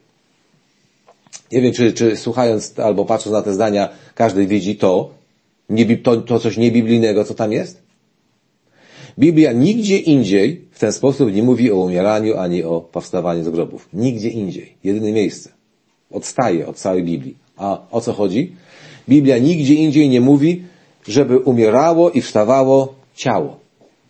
Nie wiem, czy, czy słuchając albo patrząc na te zdania, każdy widzi to, nie, to, to coś niebiblijnego, co tam jest? Biblia nigdzie indziej w ten sposób nie mówi o umieraniu ani o powstawaniu z grobów. Nigdzie indziej. Jedyne miejsce. Odstaje od całej Biblii. A o co chodzi? Biblia nigdzie indziej nie mówi, żeby umierało i wstawało ciało.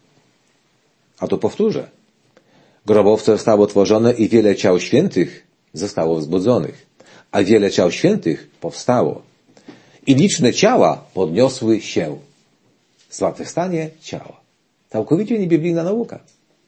A to powtórzę. Grobowce zostały otworzone i wiele ciał świętych zostało wzbudzonych. A wiele ciał świętych powstało. I liczne ciała podniosły się. Zmartwychwstanie ciała. Całkowicie niebiblijna nauka.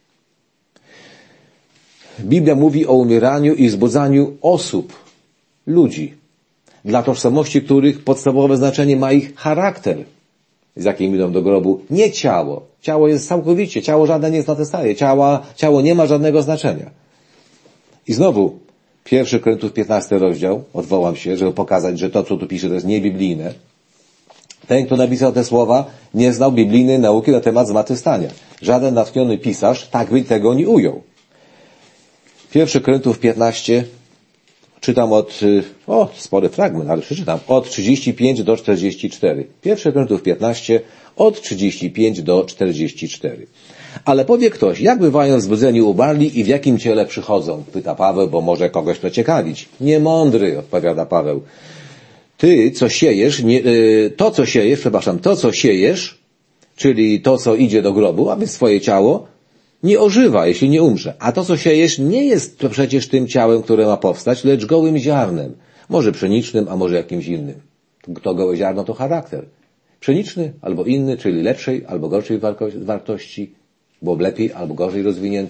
Biblia mówi o umieraniu i wzbudzaniu osób, ludzi, dla tożsamości których podstawowe znaczenie ma ich charakter, z jakim idą do grobu, nie ciało. Ciało jest całkowicie, ciało żadne nie zmartwychwstaje, ciała, ciało nie ma żadnego znaczenia. I znowu, pierwszy Koryntiów piętnasty rozdział, odwołam się, żeby pokazać, że to, co tu pisze, to jest niebiblijne. Ten, kto napisał te słowa, nie znał biblijnej nauki na temat zmartwychwstania. Żaden natchniony pisarz tak by tego nie ujął. Pierwszy Koryntiów piętnaście, czytam od, o, spory fragment, ale przeczytam, od trzydziestu pięciu do czterdziestu czterech. Pierwszy Koryntiów piętnaście, od trzydziestu pięciu do czterdziestu czterech. Ale powie ktoś, jak bywają wzbudzeni umarli i w jakim ciele przychodzą? Pyta Paweł, bo może kogoś to ciekawić. Niemądry, odpowiada Paweł. Ty, co siejesz, nie, to co siejesz, przepraszam, to co siejesz, czyli to co idzie do grobu, aby swoje ciało, nie ożywa, jeśli nie umrze. A to co siejesz nie jest to przecież tym ciałem, które ma powstać, lecz gołym ziarnem. Może pszenicznym, a może jakimś innym. To gołe ziarno to charakter. Pszeniczny albo inny, czyli lepszej albo gorszej wartości, bo lepiej albo gorzej rozwinięty.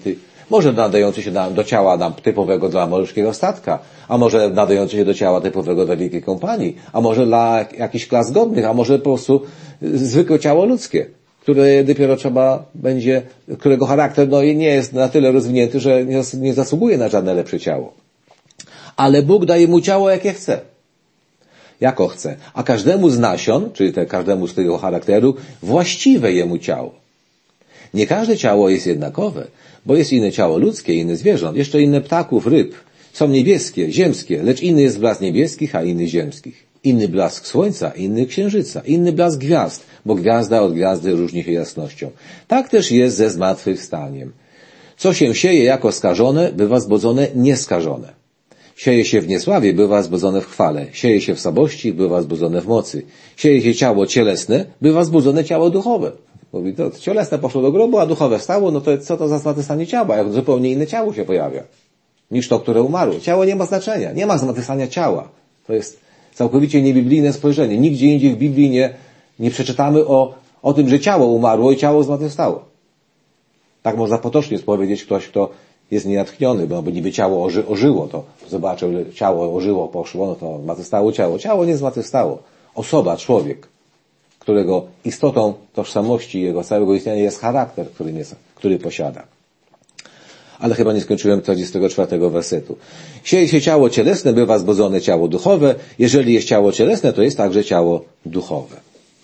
Może nadający się do ciała nam typowego dla morskiego statka, a może nadający się do ciała typowego dla wielkiej kompanii, a może dla jakichś klas godnych, a może po prostu zwykłe ciało ludzkie, które dopiero trzeba będzie, którego charakter no, nie jest na tyle rozwinięty, że nie zasługuje na żadne lepsze ciało. Ale Bóg daje mu ciało, jakie chce. Jako chce. A każdemu z nasion, czyli te, każdemu z tego charakteru, właściwe jemu ciało. Nie każde ciało jest jednakowe, bo jest inne ciało ludzkie, inne zwierząt, jeszcze inne ptaków, ryb. Są niebieskie, ziemskie, lecz inny jest blask niebieskich, a inny ziemskich. Inny blask słońca, inny księżyca, inny blask gwiazd, bo gwiazda od gwiazdy różni się jasnością. Tak też jest ze zmartwychwstaniem. Co się sieje jako skażone, bywa zbodzone nieskażone. Sieje się w niesławie, bywa zbudzone w chwale. Sieje się w słabości, bywa zbudzone w mocy. Sieje się ciało cielesne, bywa zbudzone ciało duchowe. Mówi, to cielesne poszło do grobu, a duchowe wstało, no to co to za zmartwychwstanie ciała? Jak zupełnie inne ciało się pojawia niż to, które umarło. Ciało nie ma znaczenia. Nie ma zmartwychwstania ciała. To jest całkowicie niebiblijne spojrzenie. Nigdzie indziej w Biblii nie, nie przeczytamy o, o tym, że ciało umarło i ciało zmartwychwstało. Tak można potocznie powiedzieć ktoś, kto jest nienatchniony, bo by niby ciało oży, ożyło, to zobaczył, że ciało ożyło, poszło, no to zmartwychwstało ciało. Ciało nie zmartwychwstało. Osoba, człowiek, którego istotą tożsamości jego całego istnienia jest charakter, który, jest, który posiada. Ale chyba nie skończyłem czterdziestego czwartego wersetu. Sieje się ciało cielesne, bywa zbudzone ciało duchowe. Jeżeli jest ciało cielesne, to jest także ciało duchowe.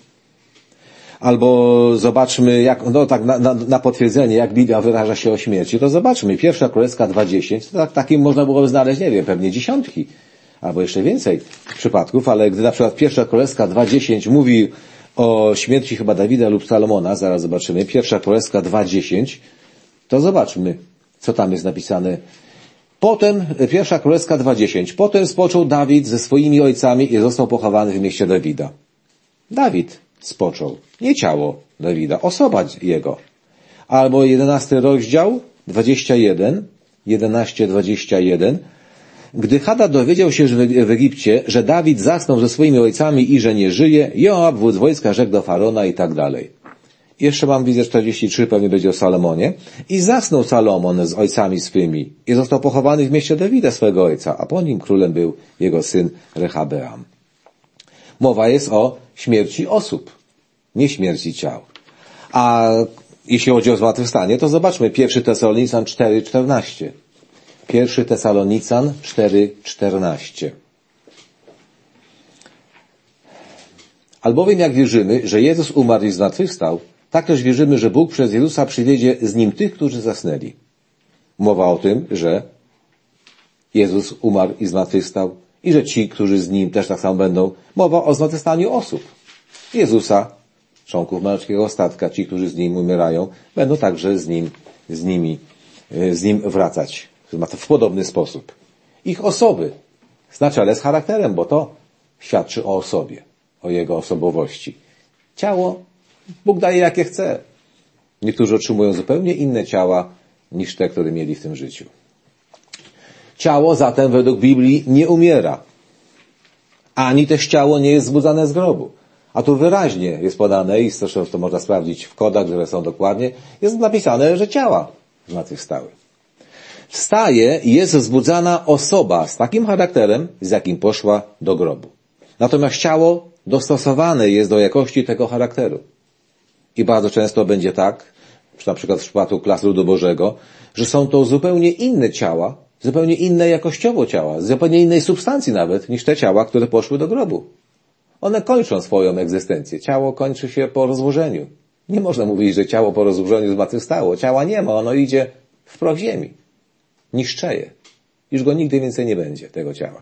Albo zobaczmy, jak, no tak na, na, na potwierdzenie, jak Biblia wyraża się o śmierci, to zobaczmy. Pierwsza Królewska dwa dziesięć, to tak, takim można byłoby znaleźć, nie wiem, pewnie dziesiątki, albo jeszcze więcej przypadków, ale gdy na przykład Pierwsza Królewska dwa dziesięć mówi o śmierci chyba Dawida lub Salomona, zaraz zobaczymy, Pierwsza Królewska dwa dziesięć, to zobaczmy, co tam jest napisane. Potem, Pierwsza Królewska dwa dziesięć, potem spoczął Dawid ze swoimi ojcami i został pochowany w mieście Dawida. Dawid spoczął, nie ciało Dawida, osoba jego. Albo jedenasty rozdział, dwadzieścia jeden, jedenaście, dwadzieścia jeden. Gdy Hadad dowiedział się że w Egipcie, że Dawid zasnął ze swoimi ojcami i że nie żyje, Joab, wódz wojska, rzekł do Faraona i tak dalej. Jeszcze mam, widzę, czterdzieści trzy, pewnie będzie o Salomonie. I zasnął Salomon z ojcami swymi i został pochowany w mieście Dawida, swego ojca, a po nim królem był jego syn Rehabeam. Mowa jest o śmierci osób, nie śmierci ciał. A jeśli chodzi o zmartwychwstanie, to zobaczmy pierwszy Tesalonican cztery, czternaście. pierwszy Tesalonican cztery, czternaście. Albowiem jak wierzymy, że Jezus umarł i zmartwychwstał, tak też wierzymy, że Bóg przez Jezusa przywiezie z Nim tych, którzy zasnęli. Mowa o tym, że Jezus umarł i zmartwychwstał i że ci, którzy z Nim też tak samo będą. Mowa o zmartwychwstaniu osób. Jezusa, członków malackiego statka, ci, którzy z Nim umierają, będą także z Nim, z nimi, z Nim wracać w podobny sposób. Ich osoby, na czele z charakterem, bo to świadczy o osobie, o Jego osobowości. Ciało Bóg daje jakie chce. Niektórzy otrzymują zupełnie inne ciała niż te, które mieli w tym życiu. Ciało zatem według Biblii nie umiera. Ani też ciało nie jest zbudzane z grobu. A tu wyraźnie jest podane, i zresztą to można sprawdzić w kodach, które są dokładnie, jest napisane, że ciała zmartwychwstały. Wstaje i jest zbudzana osoba z takim charakterem, z jakim poszła do grobu. Natomiast ciało dostosowane jest do jakości tego charakteru. I bardzo często będzie tak, na przykład w przypadku klas ludu Bożego, że są to zupełnie inne ciała, zupełnie inne jakościowo ciała, zupełnie innej substancji nawet, niż te ciała, które poszły do grobu. One kończą swoją egzystencję. Ciało kończy się po rozłożeniu. Nie można mówić, że ciało po rozłożeniu zmartwychwstało. Ciała nie ma, ono idzie w proch ziemi. Niszczeje. Już go nigdy więcej nie będzie, tego ciała.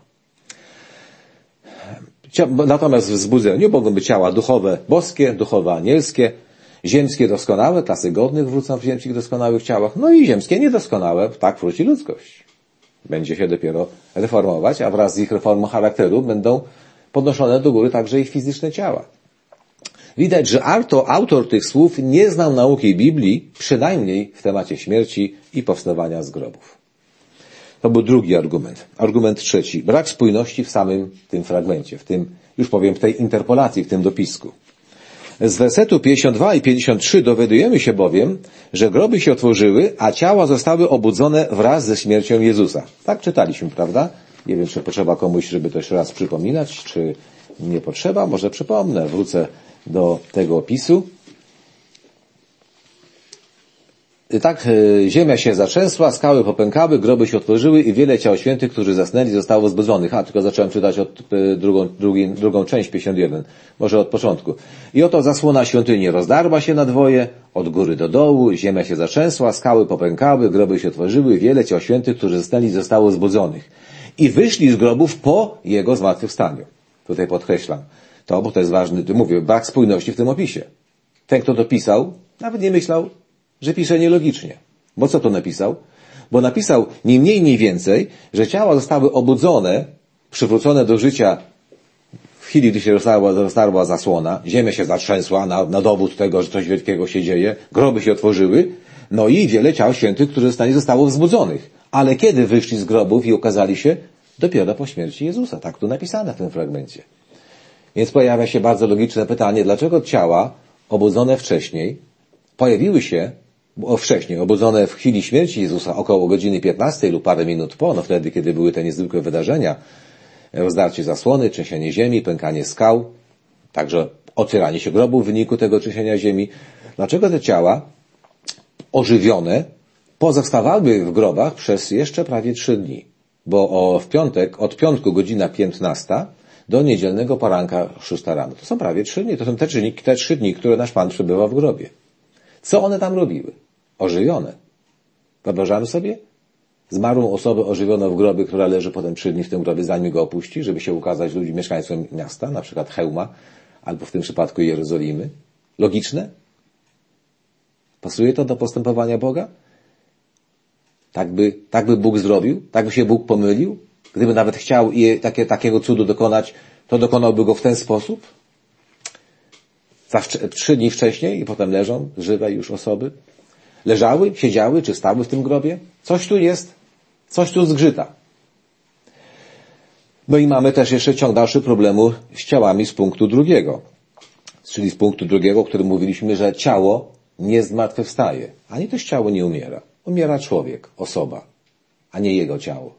Natomiast w wzbudzeniu mogą być ciała duchowe boskie, duchowe anielskie, ziemskie doskonałe, klasy godnych wrócą w ziemskich doskonałych ciałach, no i ziemskie niedoskonałe, tak wróci ludzkość. Będzie się dopiero reformować, a wraz z ich reformą charakteru będą podnoszone do góry także ich fizyczne ciała. Widać, że autor tych słów nie znał nauki Biblii, przynajmniej w temacie śmierci i powstawania z grobów. To był drugi argument. Argument trzeci. Brak spójności w samym tym fragmencie, w tym, już powiem, w tej interpolacji, w tym dopisku. Z wersetu pięćdziesiąt dwa i pięćdziesiąt trzy dowiadujemy się bowiem, że groby się otworzyły, a ciała zostały obudzone wraz ze śmiercią Jezusa. Tak czytaliśmy, prawda? Nie wiem, czy potrzeba komuś, żeby to jeszcze raz przypominać, czy nie potrzeba. Może przypomnę, wrócę do tego opisu. I tak ziemia się zatrzęsła, skały popękały, groby się otworzyły i wiele ciał świętych, którzy zasnęli, zostało zbudzonych. A, tylko zacząłem czytać od drugą, drugi, drugą część, pięćdziesiąt jeden. Może od początku. I oto zasłona świątyni rozdarła się na dwoje, od góry do dołu, ziemia się zatrzęsła, skały popękały, groby się otworzyły, wiele ciał świętych, którzy zasnęli, zostało zbudzonych. I wyszli z grobów po jego zmartwychwstaniu. Tutaj podkreślam to, bo to jest ważny, mówię, brak spójności w tym opisie. Ten, kto to pisał, nawet nie myślał, że pisze nielogicznie. Bo co to napisał? Bo napisał ni mniej, ni więcej, że ciała zostały obudzone, przywrócone do życia w chwili, gdy się rozdarła, rozdarła zasłona, ziemia się zatrzęsła na, na dowód tego, że coś wielkiego się dzieje, groby się otworzyły, no i wiele ciał świętych, którzy zostali, zostało wzbudzonych. Ale kiedy wyszli z grobów i okazali się? Dopiero po śmierci Jezusa. Tak tu napisane w tym fragmencie. Więc pojawia się bardzo logiczne pytanie, dlaczego ciała obudzone wcześniej pojawiły się o wcześniej, obudzone w chwili śmierci Jezusa około godziny piętnastej lub parę minut po, no wtedy, kiedy były te niezwykłe wydarzenia, rozdarcie zasłony, trzęsienie ziemi, pękanie skał, także otwieranie się grobów w wyniku tego trzęsienia ziemi. Dlaczego te ciała ożywione pozostawały w grobach przez jeszcze prawie trzy dni? Bo o, w piątek, od piątku godzina piętnasta do niedzielnego poranka szósta rano. To są prawie trzy dni, to są te trzy dni, te trzy dni, które nasz Pan przebywał w grobie. Co one tam robiły? Ożywione. Wyobrażamy sobie? Zmarłą osobę ożywioną w grobie, która leży potem trzy dni w tym grobie, zanim go opuści, żeby się ukazać ludzi, mieszkańcom miasta, na przykład Chełma, albo w tym przypadku Jerozolimy. Logiczne? Pasuje to do postępowania Boga? Tak by, tak by Bóg zrobił? Tak by się Bóg pomylił? Gdyby nawet chciał je, takie, takiego cudu dokonać, to dokonałby go w ten sposób? Za trzy dni wcześniej i potem leżą żywe już osoby. Leżały, siedziały czy stały w tym grobie? Coś tu jest, coś tu zgrzyta. No i mamy też jeszcze ciąg dalszy problemu z ciałami z punktu drugiego. Czyli z punktu drugiego, o którym mówiliśmy, że ciało nie zmartwychwstaje. Ani też ciało nie umiera. Umiera człowiek, osoba, a nie jego ciało.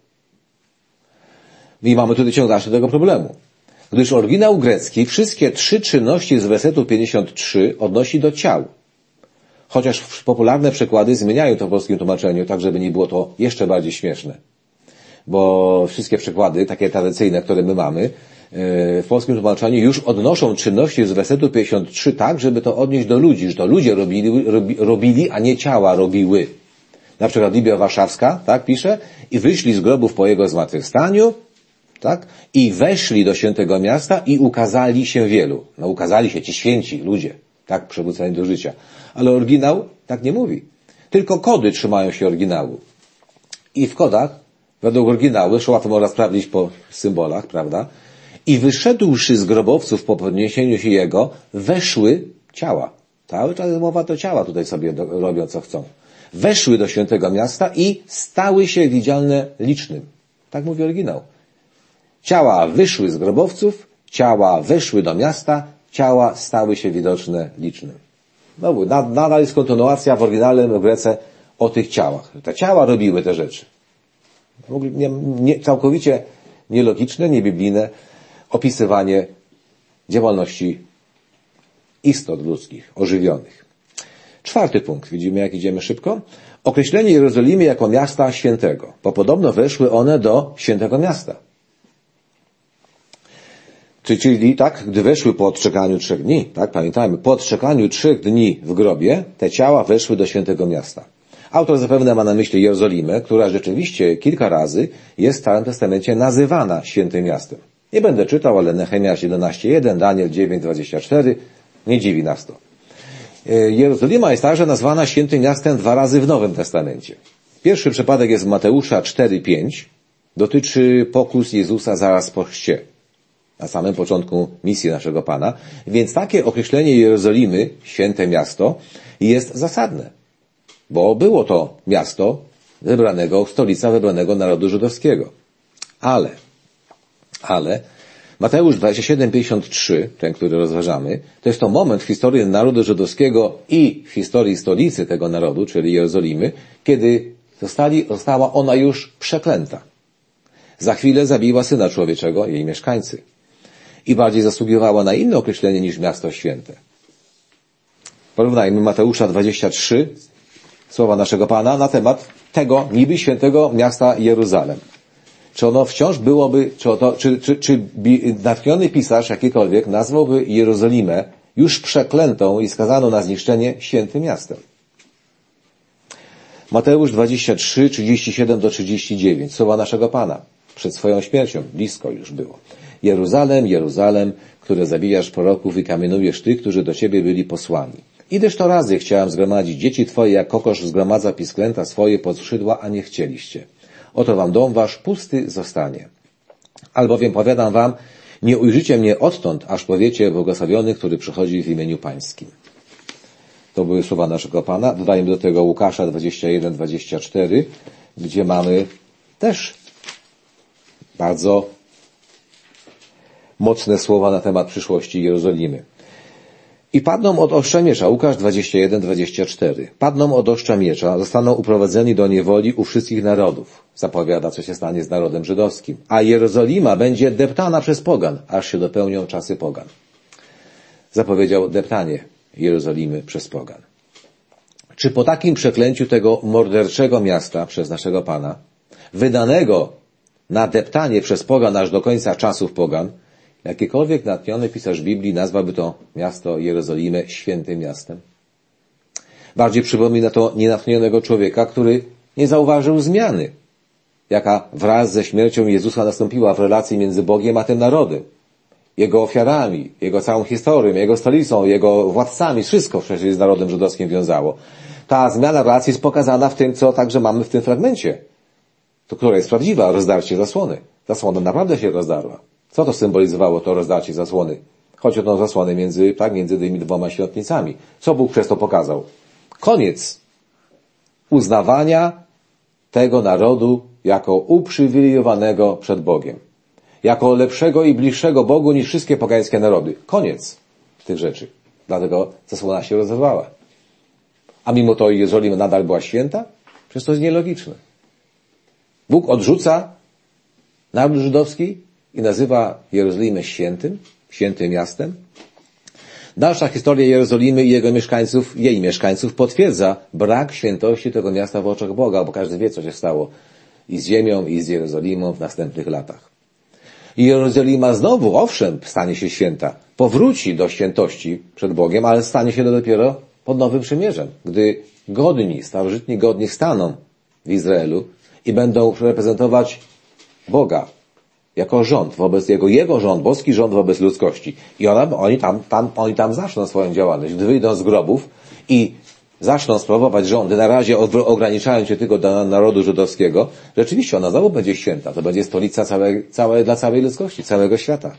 I mamy tutaj ciąg dalszy tego problemu. Gdyż oryginał grecki wszystkie trzy czynności z wersetu pięćdziesiąt trzy odnosi do ciał. Chociaż popularne przekłady zmieniają to w polskim tłumaczeniu, tak żeby nie było to jeszcze bardziej śmieszne. Bo wszystkie przekłady, takie tradycyjne, które my mamy, w polskim tłumaczeniu już odnoszą czynności z wersetu pięćdziesiąt trzy tak, żeby to odnieść do ludzi, że to ludzie robili, robi, robili a nie ciała robiły. Na przykład Biblia Warszawska, tak, pisze, i wyszli z grobów po jego zmartwychwstaniu, tak, i weszli do świętego miasta i ukazali się wielu. No ukazali się ci święci ludzie, tak, przywróceni do życia. Ale oryginał tak nie mówi. Tylko kody trzymają się oryginału. I w kodach, według oryginału, zresztą łatwo można sprawdzić po symbolach, prawda, i wyszedłszy z grobowców po podniesieniu się jego, weszły ciała. Cały czas mowa do ciała tutaj sobie do, robią co chcą. Weszły do świętego miasta i stały się widzialne licznym. Tak mówi oryginał. Ciała wyszły z grobowców, ciała weszły do miasta, ciała stały się widoczne licznym. No, nadal jest kontynuacja w oryginale w Grece o tych ciałach. Te ciała robiły te rzeczy. Nie, nie, całkowicie nielogiczne, niebiblijne opisywanie działalności istot ludzkich, ożywionych. Czwarty punkt. Widzimy, jak idziemy szybko. Określenie Jerozolimy jako miasta świętego, bo podobno weszły one do świętego miasta. Czyli tak, gdy weszły po odczekaniu trzech dni, tak, pamiętajmy, po odczekaniu trzech dni w grobie, te ciała weszły do świętego miasta. Autor zapewne ma na myśli Jerozolimę, która rzeczywiście kilka razy jest w Starym Testamencie nazywana świętym miastem. Nie będę czytał, ale Nehemiasz jedenaście jeden, Daniel dziewięć dwadzieścia cztery, nie dziwi nas to. Jerozolima jest także nazwana świętym miastem dwa razy w Nowym Testamencie. Pierwszy przypadek jest w Mateusza cztery pięć, dotyczy pokus Jezusa zaraz po chrzcie, na samym początku misji naszego Pana, więc takie określenie Jerozolimy, święte miasto, jest zasadne, bo było to miasto wybranego, stolica wybranego narodu żydowskiego. Ale, ale Mateusz dwadzieścia siedem pięćdziesiąt trzy, ten, który rozważamy, to jest to moment w historii narodu żydowskiego i w historii stolicy tego narodu, czyli Jerozolimy, kiedy zostali, została ona już przeklęta. Za chwilę zabiła Syna Człowieczego, jej mieszkańcy. I bardziej zasługiwała na inne określenie niż miasto święte. Porównajmy Mateusza dwadzieścia trzy, słowa naszego Pana na temat tego niby świętego miasta Jeruzalem. Czy ono wciąż byłoby, czy, to, czy, czy, czy natchniony pisarz jakikolwiek nazwałby Jerozolimę już przeklętą i skazaną na zniszczenie świętym miastem? Mateusz dwadzieścia trzy, trzydzieści siedem do trzydziestu dziewięciu, słowa naszego Pana. Przed swoją śmiercią, blisko już było. Jeruzalem, Jeruzalem, które zabijasz proroków i kamienujesz tych, którzy do ciebie byli posłani. Ileż to razy chciałem zgromadzić dzieci twoje, jak kokosz zgromadza pisklęta swoje pod skrzydła, a nie chcieliście. Oto wam dom wasz pusty zostanie. Albowiem powiadam wam, nie ujrzycie mnie odtąd, aż powiecie błogosławiony, który przychodzi w imieniu pańskim. To były słowa naszego Pana. Dodajmy do tego Łukasza dwadzieścia jeden, dwadzieścia cztery, gdzie mamy też bardzo mocne słowa na temat przyszłości Jerozolimy. I padną od ostrza miecza, Łukasz dwadzieścia jeden, dwadzieścia cztery. Padną od ostrza miecza, zostaną uprowadzeni do niewoli u wszystkich narodów. Zapowiada, co się stanie z narodem żydowskim. A Jerozolima będzie deptana przez pogan, aż się dopełnią czasy pogan. Zapowiedział deptanie Jerozolimy przez pogan. Czy po takim przeklęciu tego morderczego miasta przez naszego Pana, wydanego na deptanie przez pogan aż do końca czasów pogan, jakikolwiek natchniony pisarz Biblii nazwałby to miasto Jerozolimę świętym miastem? Bardziej przypomina to nienatchnionego człowieka, który nie zauważył zmiany, jaka wraz ze śmiercią Jezusa nastąpiła w relacji między Bogiem a tym narodem. Jego ofiarami, Jego całą historią, Jego stolicą, Jego władcami, wszystko przecież z narodem żydowskim wiązało. Ta zmiana relacji jest pokazana w tym, co także mamy w tym fragmencie, to która jest prawdziwa, rozdarcie zasłony. Zasłona naprawdę się rozdarła. Co to symbolizowało, to rozdarcie zasłony? Chodzi o tą zasłonę między, tak, między tymi dwoma świątnicami. Co Bóg przez to pokazał? Koniec uznawania tego narodu jako uprzywilejowanego przed Bogiem. Jako lepszego i bliższego Bogu niż wszystkie pogańskie narody. Koniec tych rzeczy. Dlatego zasłona się rozerwała. A mimo to Jerozolima nadal była święta? Przecież to jest nielogiczne. Bóg odrzuca naród żydowski i nazywa Jerozolimę świętym, świętym miastem. Dalsza historia Jerozolimy i jego mieszkańców, jej mieszkańców potwierdza brak świętości tego miasta w oczach Boga, bo każdy wie, co się stało i z ziemią, i z Jerozolimą w następnych latach. I Jerozolima znowu, owszem, stanie się święta, powróci do świętości przed Bogiem, ale stanie się to dopiero pod Nowym Przymierzem, gdy godni, starożytni godni staną w Izraelu i będą reprezentować Boga jako rząd, wobec Jego, Jego rząd, boski rząd wobec ludzkości. I ona, oni, tam, tam, oni tam zaczną swoją działalność. Gdy wyjdą z grobów i zaczną sprawować rządy, na razie ograniczając się tylko do narodu żydowskiego, rzeczywiście ona znowu będzie święta. To będzie stolica całej, całej, dla całej ludzkości, całego świata.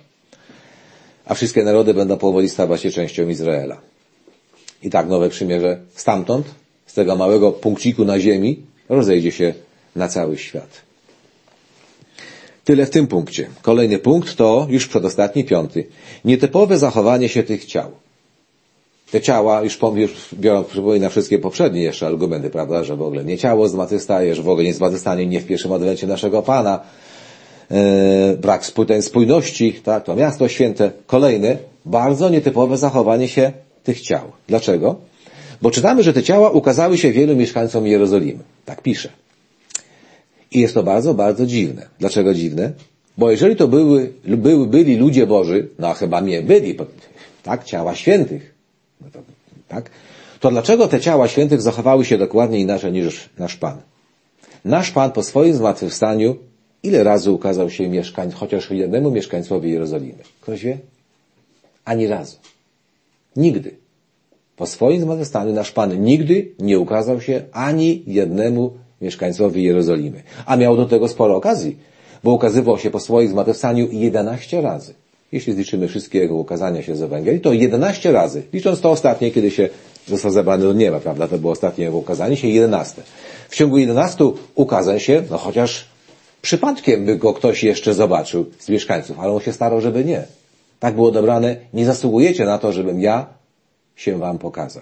A wszystkie narody będą powoli stawać się częścią Izraela. I tak Nowe Przymierze stamtąd, z tego małego punkciku na ziemi, rozejdzie się na cały świat. Tyle w tym punkcie. Kolejny punkt to już przedostatni, piąty. Nietypowe zachowanie się tych ciał. Te ciała, już, już biorąc przypomina wszystkie poprzednie jeszcze argumenty, prawda, że w ogóle nie ciało zmartwychwstaje, że w ogóle nie zmartwychwstanie nie w pierwszym adwencie naszego Pana, e, brak spójności, tak, to miasto święte. Kolejne, bardzo nietypowe zachowanie się tych ciał. Dlaczego? Bo czytamy, że te ciała ukazały się wielu mieszkańcom Jerozolimy. Tak pisze. I jest to bardzo, bardzo dziwne. Dlaczego dziwne? Bo jeżeli to były, były byli ludzie Boży, no chyba nie byli, tak, ciała świętych, no to, tak, to dlaczego te ciała świętych zachowały się dokładnie inaczej niż nasz Pan? Nasz Pan po swoim zmartwychwstaniu ile razy ukazał się mieszkań, chociaż jednemu mieszkańcowi Jerozolimy? Ktoś wie? Ani razu. Nigdy. Po swoim zmartwychwstaniu nasz Pan nigdy nie ukazał się ani jednemu mieszkańcowi Jerozolimy. A miał do tego sporo okazji, bo ukazywał się po swoim zmartwychwstaniu jedenaście razy. Jeśli zliczymy wszystkie jego ukazania się z Ewangelii, to jedenaście razy. Licząc to ostatnie, kiedy się został zabrany do nieba, prawda? To było ostatnie jego ukazanie się, jedenaste. W ciągu jedenastu ukazań się, no chociaż przypadkiem by go ktoś jeszcze zobaczył z mieszkańców, ale on się starał, żeby nie. Tak było dobrane, nie zasługujecie na to, żebym ja się wam pokazał.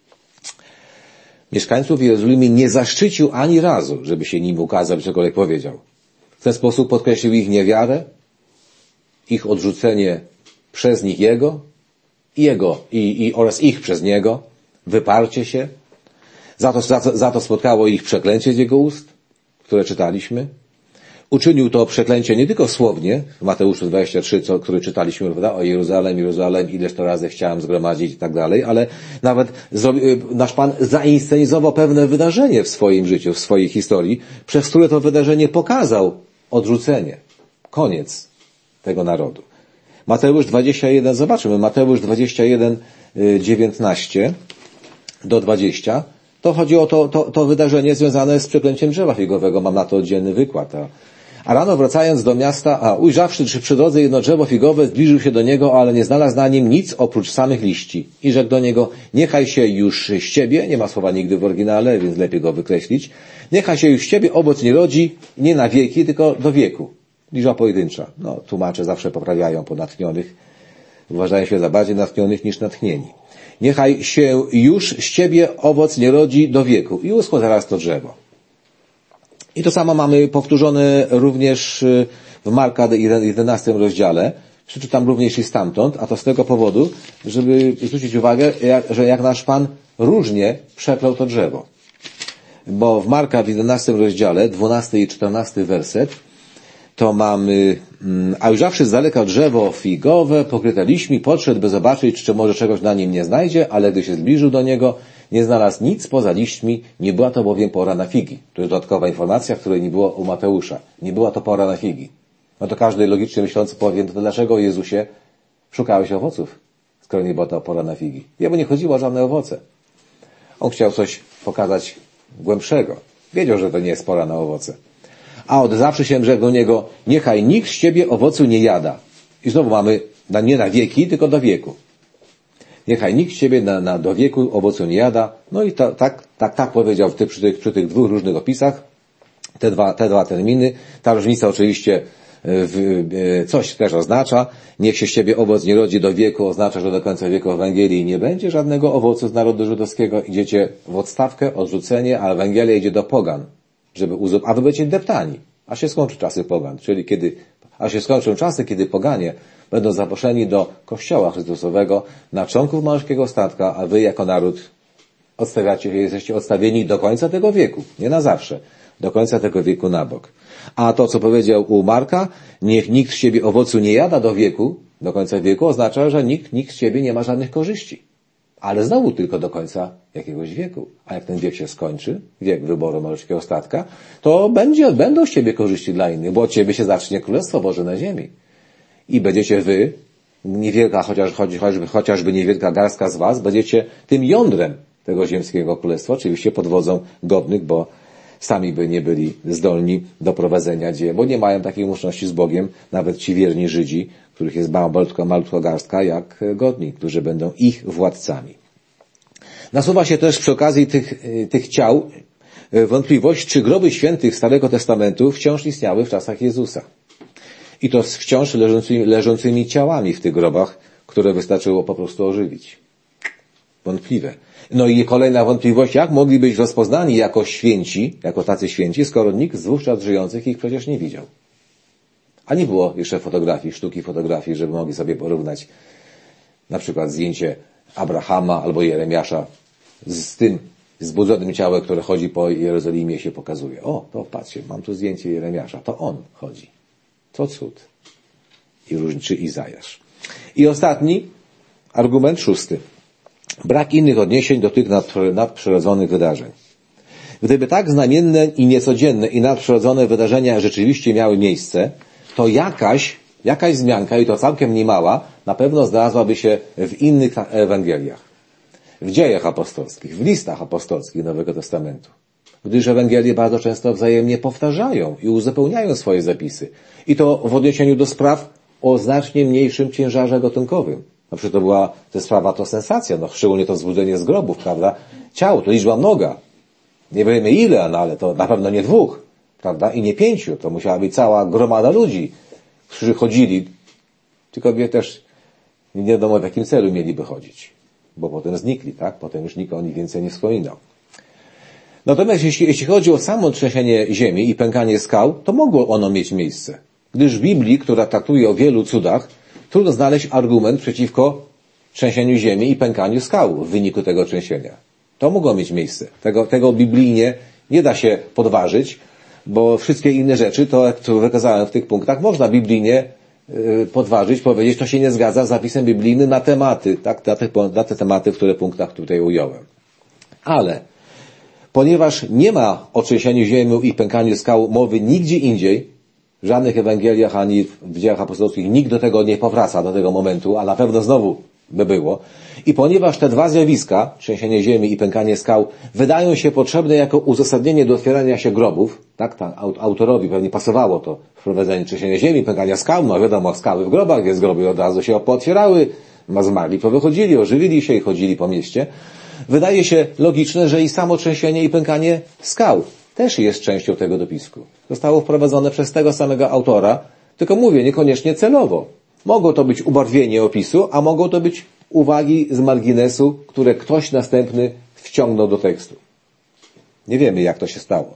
Mieszkańców Jerozolimie nie zaszczycił ani razu, żeby się nim ukazał, cokolwiek powiedział. W ten sposób podkreślił ich niewiarę, ich odrzucenie przez nich Jego, i Jego i, i, oraz ich przez Niego, wyparcie się. Za to, za, za to spotkało ich przeklęcie z Jego ust, które czytaliśmy. Uczynił to przeklęcie nie tylko słownie, w Mateuszu dwudziestym trzecim, co, który czytaliśmy, prawda, o Jeruzalem, Jeruzalem, ileż to razy chciałem zgromadzić i tak dalej, ale nawet zrobi, nasz Pan zainscenizował pewne wydarzenie w swoim życiu, w swojej historii, przez które to wydarzenie pokazał odrzucenie, koniec tego narodu. Mateusz dwadzieścia jeden, zobaczymy, Mateusz dwadzieścia jeden, dziewiętnaście do dwudziestego, to chodzi o to, to, to wydarzenie związane z przeklęciem drzewa figowego, mam na to oddzielny wykład. A, a rano wracając do miasta, a ujrzawszy przy, przy drodze jedno drzewo figowe, zbliżył się do niego, ale nie znalazł na nim nic oprócz samych liści. I rzekł do niego, niechaj się już z ciebie, nie ma słowa nigdy w oryginale, więc lepiej go wykreślić, niechaj się już z ciebie owoc nie rodzi, nie na wieki, tylko do wieku. Liczba pojedyncza. No, tłumacze zawsze poprawiają po natchnionych, uważają się za bardziej natchnionych niż natchnieni. Niechaj się już z ciebie owoc nie rodzi do wieku. I uschło zaraz to drzewo. I to samo mamy powtórzone również w Marka jedenastym rozdziale. Przeczytam również i stamtąd, a to z tego powodu, żeby zwrócić uwagę, że jak nasz Pan różnie przeklął to drzewo. Bo w Marka w jedenastym rozdziale, dwunasty i czternasty werset, to mamy, a ujrzawszy z daleka drzewo figowe, pokryte liśćmi, podszedł, by zobaczyć, czy może czegoś na nim nie znajdzie, ale gdy się zbliżył do niego, nie znalazł nic poza liśćmi, nie była to bowiem pora na figi. To jest dodatkowa informacja, której nie było u Mateusza. Nie była to pora na figi. No to każdy logicznie myślący powie, to dlaczego, Jezusie, szukałeś owoców, skoro nie była to pora na figi? Jemu nie chodziło o żadne owoce. On chciał coś pokazać głębszego. Wiedział, że to nie jest pora na owoce. A odzawszy się rzekł do niego, niechaj nikt z ciebie owocu nie jada. I znowu mamy na, nie na wieki, tylko do wieku. Niechaj nikt z ciebie na, na, do wieku owocu nie jada. No i to, tak, tak, tak powiedział w tych, przy, tych, przy tych dwóch różnych opisach. Te dwa, te dwa terminy. Ta różnica oczywiście w, w, coś też oznacza. Niech się z ciebie owoc nie rodzi do wieku, oznacza, że do końca wieku Ewangelii nie będzie żadnego owocu z narodu żydowskiego. Idziecie w odstawkę, odrzucenie, a Ewangelia idzie do pogan. Żeby uzup... A wy będziecie deptani, a się skończy czasy pogan, czyli kiedy, a się skończą czasy, kiedy poganie będą zaproszeni do Kościoła Chrystusowego na członków małżeńskiego statka, a wy jako naród odstawiacie się, jesteście odstawieni do końca tego wieku, nie na zawsze, do końca tego wieku na bok. A to, co powiedział u Marka, niech nikt z siebie owocu nie jada do wieku, do końca wieku, oznacza, że nikt, nikt z siebie nie ma żadnych korzyści. Ale znowu tylko do końca jakiegoś wieku. A jak ten wiek się skończy, wiek wyboru małżeńskiego statka, to będzie, będą z ciebie korzyści dla innych, bo od ciebie się zacznie Królestwo Boże na ziemi. I będziecie wy, niewielka, chociaż, chociażby, chociażby niewielka garstka z was, będziecie tym jądrem tego ziemskiego królestwa, oczywiście pod wodzą godnych, bo sami by nie byli zdolni do prowadzenia dzieł, bo nie mają takiej łączności z Bogiem, nawet ci wierni Żydzi, których jest malutko, malutko garstka, jak godni, którzy będą ich władcami. Nasuwa się też przy okazji tych, tych ciał wątpliwość, czy groby świętych Starego Testamentu wciąż istniały w czasach Jezusa. I to z wciąż leżącymi, leżącymi ciałami w tych grobach, które wystarczyło po prostu ożywić. Wątpliwe. No i kolejna wątpliwość, jak mogli być rozpoznani jako święci, jako tacy święci, skoro nikt z wówczas żyjących ich przecież nie widział. A nie było jeszcze fotografii, sztuki fotografii, żeby mogli sobie porównać na przykład zdjęcie Abrahama albo Jeremiasza z tym zbudzonym ciałem, które chodzi po Jerozolimie i się pokazuje. O, to patrzcie, mam tu zdjęcie Jeremiasza, to on chodzi. To cud. I różni, czy Izajasz. I ostatni argument szósty. Brak innych odniesień do tych nadprzyrodzonych wydarzeń. Gdyby tak znamienne i niecodzienne i nadprzyrodzone wydarzenia rzeczywiście miały miejsce, to jakaś, jakaś wzmianka, i to całkiem niemała, na pewno znalazłaby się w innych Ewangeliach. W dziejach apostolskich, w listach apostolskich Nowego Testamentu. Gdyż Ewangelie bardzo często wzajemnie powtarzają i uzupełniają swoje zapisy. I to w odniesieniu do spraw o znacznie mniejszym ciężarze gatunkowym. Na przykład to była, to sprawa, to sensacja, no szczególnie to wzbudzenie z grobów, prawda? Ciało, to liczba mnoga. Nie wiemy ile, no ale to na pewno nie dwóch. prawda? I nie pięciu, to musiała być cała gromada ludzi, którzy chodzili, tylko wie też nie wiadomo w jakim celu mieliby chodzić, bo potem znikli, tak? Potem już nikt o nich więcej nie wspominał. Natomiast jeśli, jeśli chodzi o samo trzęsienie ziemi i pękanie skał, to mogło ono mieć miejsce. Gdyż w Biblii, która traktuje o wielu cudach, trudno znaleźć argument przeciwko trzęsieniu ziemi i pękaniu skał w wyniku tego trzęsienia. To mogło mieć miejsce. Tego, tego biblijnie nie da się podważyć, bo wszystkie inne rzeczy, to jak to wykazałem w tych punktach, można biblijnie yy, podważyć, powiedzieć, to się nie zgadza z zapisem biblijnym na tematy, tak, na te, na te tematy, w które punktach tutaj ująłem. Ale ponieważ nie ma o trzęsieniu ziemi i pękaniu skał mowy nigdzie indziej, w żadnych Ewangeliach ani w dziejach apostolskich nikt do tego nie powraca, do tego momentu, a na pewno znowu by było. I ponieważ te dwa zjawiska, trzęsienie ziemi i pękanie skał, wydają się potrzebne jako uzasadnienie do otwierania się grobów, tak, tak, autorowi pewnie pasowało to wprowadzenie trzęsienia ziemi, pękania skał, no wiadomo, skały w grobach, więc groby od razu się pootwierały, zmarli powychodzili, ożywili się i chodzili po mieście. Wydaje się logiczne, że i samo trzęsienie i pękanie skał też jest częścią tego dopisku. Zostało wprowadzone przez tego samego autora, tylko mówię, niekoniecznie celowo. Mogło to być ubarwienie opisu, a mogą to być uwagi z marginesu, które ktoś następny wciągnął do tekstu. Nie wiemy, jak to się stało.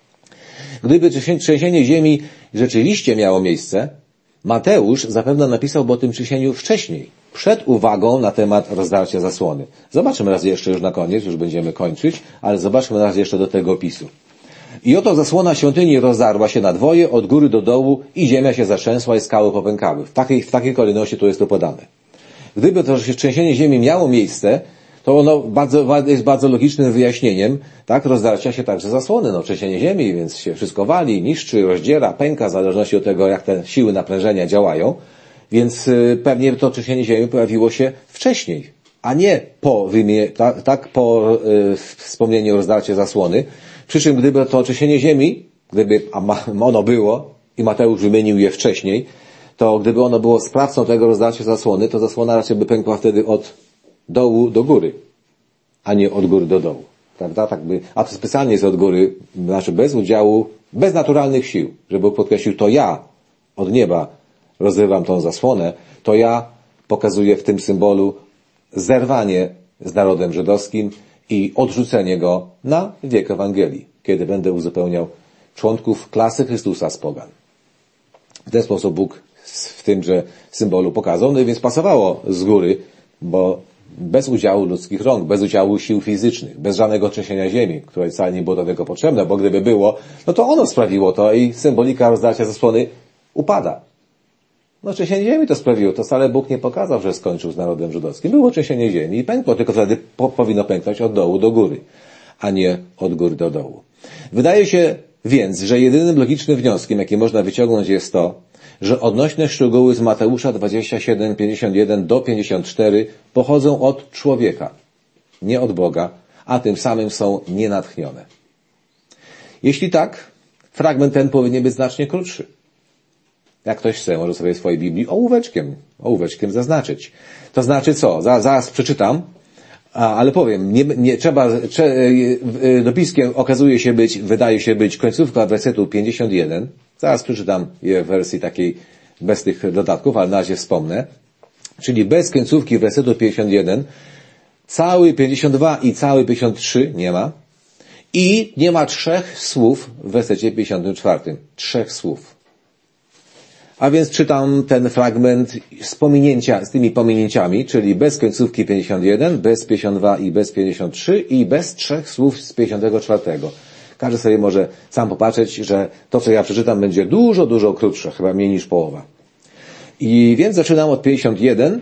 Gdyby trzęsienie ziemi rzeczywiście miało miejsce, Mateusz zapewne napisałby o tym trzęsieniu wcześniej, przed uwagą na temat rozdarcia zasłony. Zobaczymy raz jeszcze już na koniec, już będziemy kończyć, ale zobaczmy raz jeszcze do tego opisu. I oto zasłona świątyni rozdarła się na dwoje, od góry do dołu i ziemia się zatrzęsła i skały popękały. W takiej, w takiej kolejności to jest to podane. Gdyby to trzęsienie ziemi miało miejsce, to ono bardzo, jest bardzo logicznym wyjaśnieniem, tak, rozdarcia się także zasłony, no, trzęsienie ziemi, więc się wszystko wali, niszczy, rozdziera, pęka, w zależności od tego, jak te siły naprężenia działają, więc y, pewnie to trzęsienie ziemi pojawiło się wcześniej, a nie po, wymie, tak, tak, po y, wspomnieniu o rozdarciu zasłony. Przy czym gdyby to trzęsienie ziemi, gdyby ono było i Mateusz wymienił je wcześniej, to gdyby ono było sprawcą tego rozdarcia zasłony, to zasłona raczej by pękła wtedy od dołu do góry, a nie od góry do dołu. Prawda? Tak by, a to specjalnie jest od góry, znaczy bez udziału, bez naturalnych sił, żeby podkreślił, to ja od nieba rozrywam tą zasłonę, to ja pokazuję w tym symbolu zerwanie z narodem żydowskim i odrzucenie go na wiek Ewangelii, kiedy będę uzupełniał członków klasy Chrystusa z pogan. W ten sposób Bóg w tymże symbolu pokazał, no i więc pasowało z góry, bo bez udziału ludzkich rąk, bez udziału sił fizycznych, bez żadnego trzęsienia ziemi, które wcale nie było do tego potrzebne, bo gdyby było, no to ono sprawiło to i symbolika rozdarcia zasłony upada. No trzęsienie ziemi to sprawiło, to wcale Bóg nie pokazał, że skończył z narodem żydowskim. Było trzęsienie ziemi i pękło, tylko wtedy po, powinno pęknąć od dołu do góry, a nie od góry do dołu. Wydaje się więc, że jedynym logicznym wnioskiem, jaki można wyciągnąć, jest to, że odnośne szczegóły z Mateusza dwadzieścia siedem, pięćdziesiąt jeden do pięćdziesiąt cztery pochodzą od człowieka, nie od Boga, a tym samym są nienatchnione. Jeśli tak, fragment ten powinien być znacznie krótszy. Jak ktoś chce, może sobie w swojej Biblii ołóweczkiem, ołóweczkiem zaznaczyć. To znaczy co? Zaraz, zaraz przeczytam, a, ale powiem, nie, nie trzeba, trze, dopiskiem okazuje się być, wydaje się być końcówka wersetu pięćdziesiąt jeden. Zaraz przeczytam je w wersji takiej bez tych dodatków, ale na razie wspomnę. Czyli bez końcówki wersetu pięćdziesiąt jeden, cały pięćdziesiąt dwa i cały pięćdziesiąt trzy nie ma. I nie ma trzech słów w wersecie pięćdziesiątym czwartym. Trzech słów. A więc czytam ten fragment z pominięcia, z tymi pominięciami, czyli bez końcówki pięćdziesiąt jeden, bez pięćdziesiąt dwa i bez pięćdziesiąt trzy i bez trzech słów z pięćdziesiątego czwartego. Każdy sobie może sam popatrzeć, że to, co ja przeczytam, będzie dużo, dużo krótsze, chyba mniej niż połowa. I więc zaczynam od pięćdziesiąt jeden.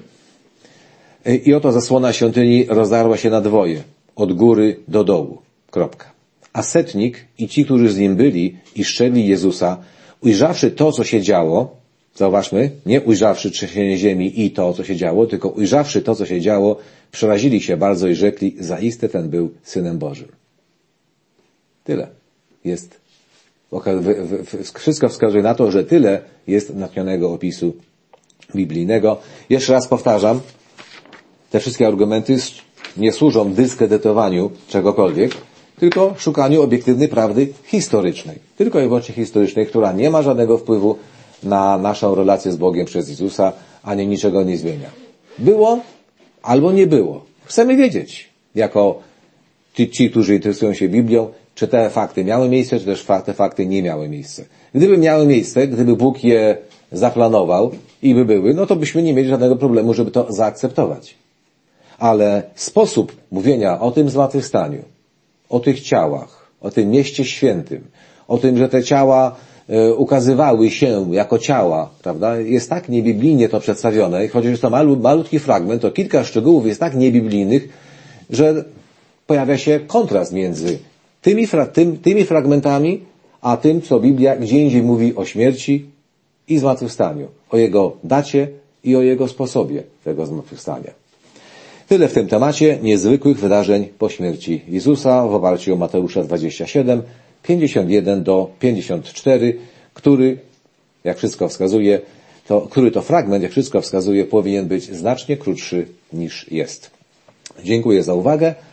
I oto zasłona świątyni rozdarła się na dwoje, od góry do dołu. Kropka. A setnik i ci, którzy z nim byli i szczegli Jezusa, ujrzawszy to, co się działo, zauważmy, nie ujrzawszy trzęsienie ziemi i to, co się działo, tylko ujrzawszy to, co się działo, przerazili się bardzo i rzekli, zaiste ten był Synem Bożym. Tyle jest. Wszystko wskazuje na to, że tyle jest natchnionego opisu biblijnego. Jeszcze raz powtarzam, te wszystkie argumenty nie służą dyskredytowaniu czegokolwiek, tylko szukaniu obiektywnej prawdy historycznej. Tylko i wyłącznie historycznej, która nie ma żadnego wpływu na naszą relację z Bogiem przez Jezusa, ani niczego nie zmienia. Było albo nie było. Chcemy wiedzieć, jako ci, ci, którzy interesują się Biblią, czy te fakty miały miejsce, czy też te fakty nie miały miejsca. Gdyby miały miejsce, gdyby Bóg je zaplanował i by były, no to byśmy nie mieli żadnego problemu, żeby to zaakceptować. Ale sposób mówienia o tym zmartwychwstaniu, o tych ciałach, o tym mieście świętym, o tym, że te ciała e, ukazywały się jako ciała, prawda, jest tak niebiblijnie to przedstawione, chociaż jest to malu, malutki fragment, to kilka szczegółów jest tak niebiblijnych, że pojawia się kontrast między tymi, fra, tym, tymi fragmentami, a tym, co Biblia gdzie indziej mówi o śmierci i zmartwychwstaniu, o jego dacie i o jego sposobie tego zmartwychwstania. Tyle w tym temacie niezwykłych wydarzeń po śmierci Jezusa w oparciu o Mateusza dwadzieścia siedem, pięćdziesiąt jeden do pięćdziesiąt cztery, który, jak wszystko wskazuje, to, który to fragment, jak wszystko wskazuje, powinien być znacznie krótszy niż jest. Dziękuję za uwagę.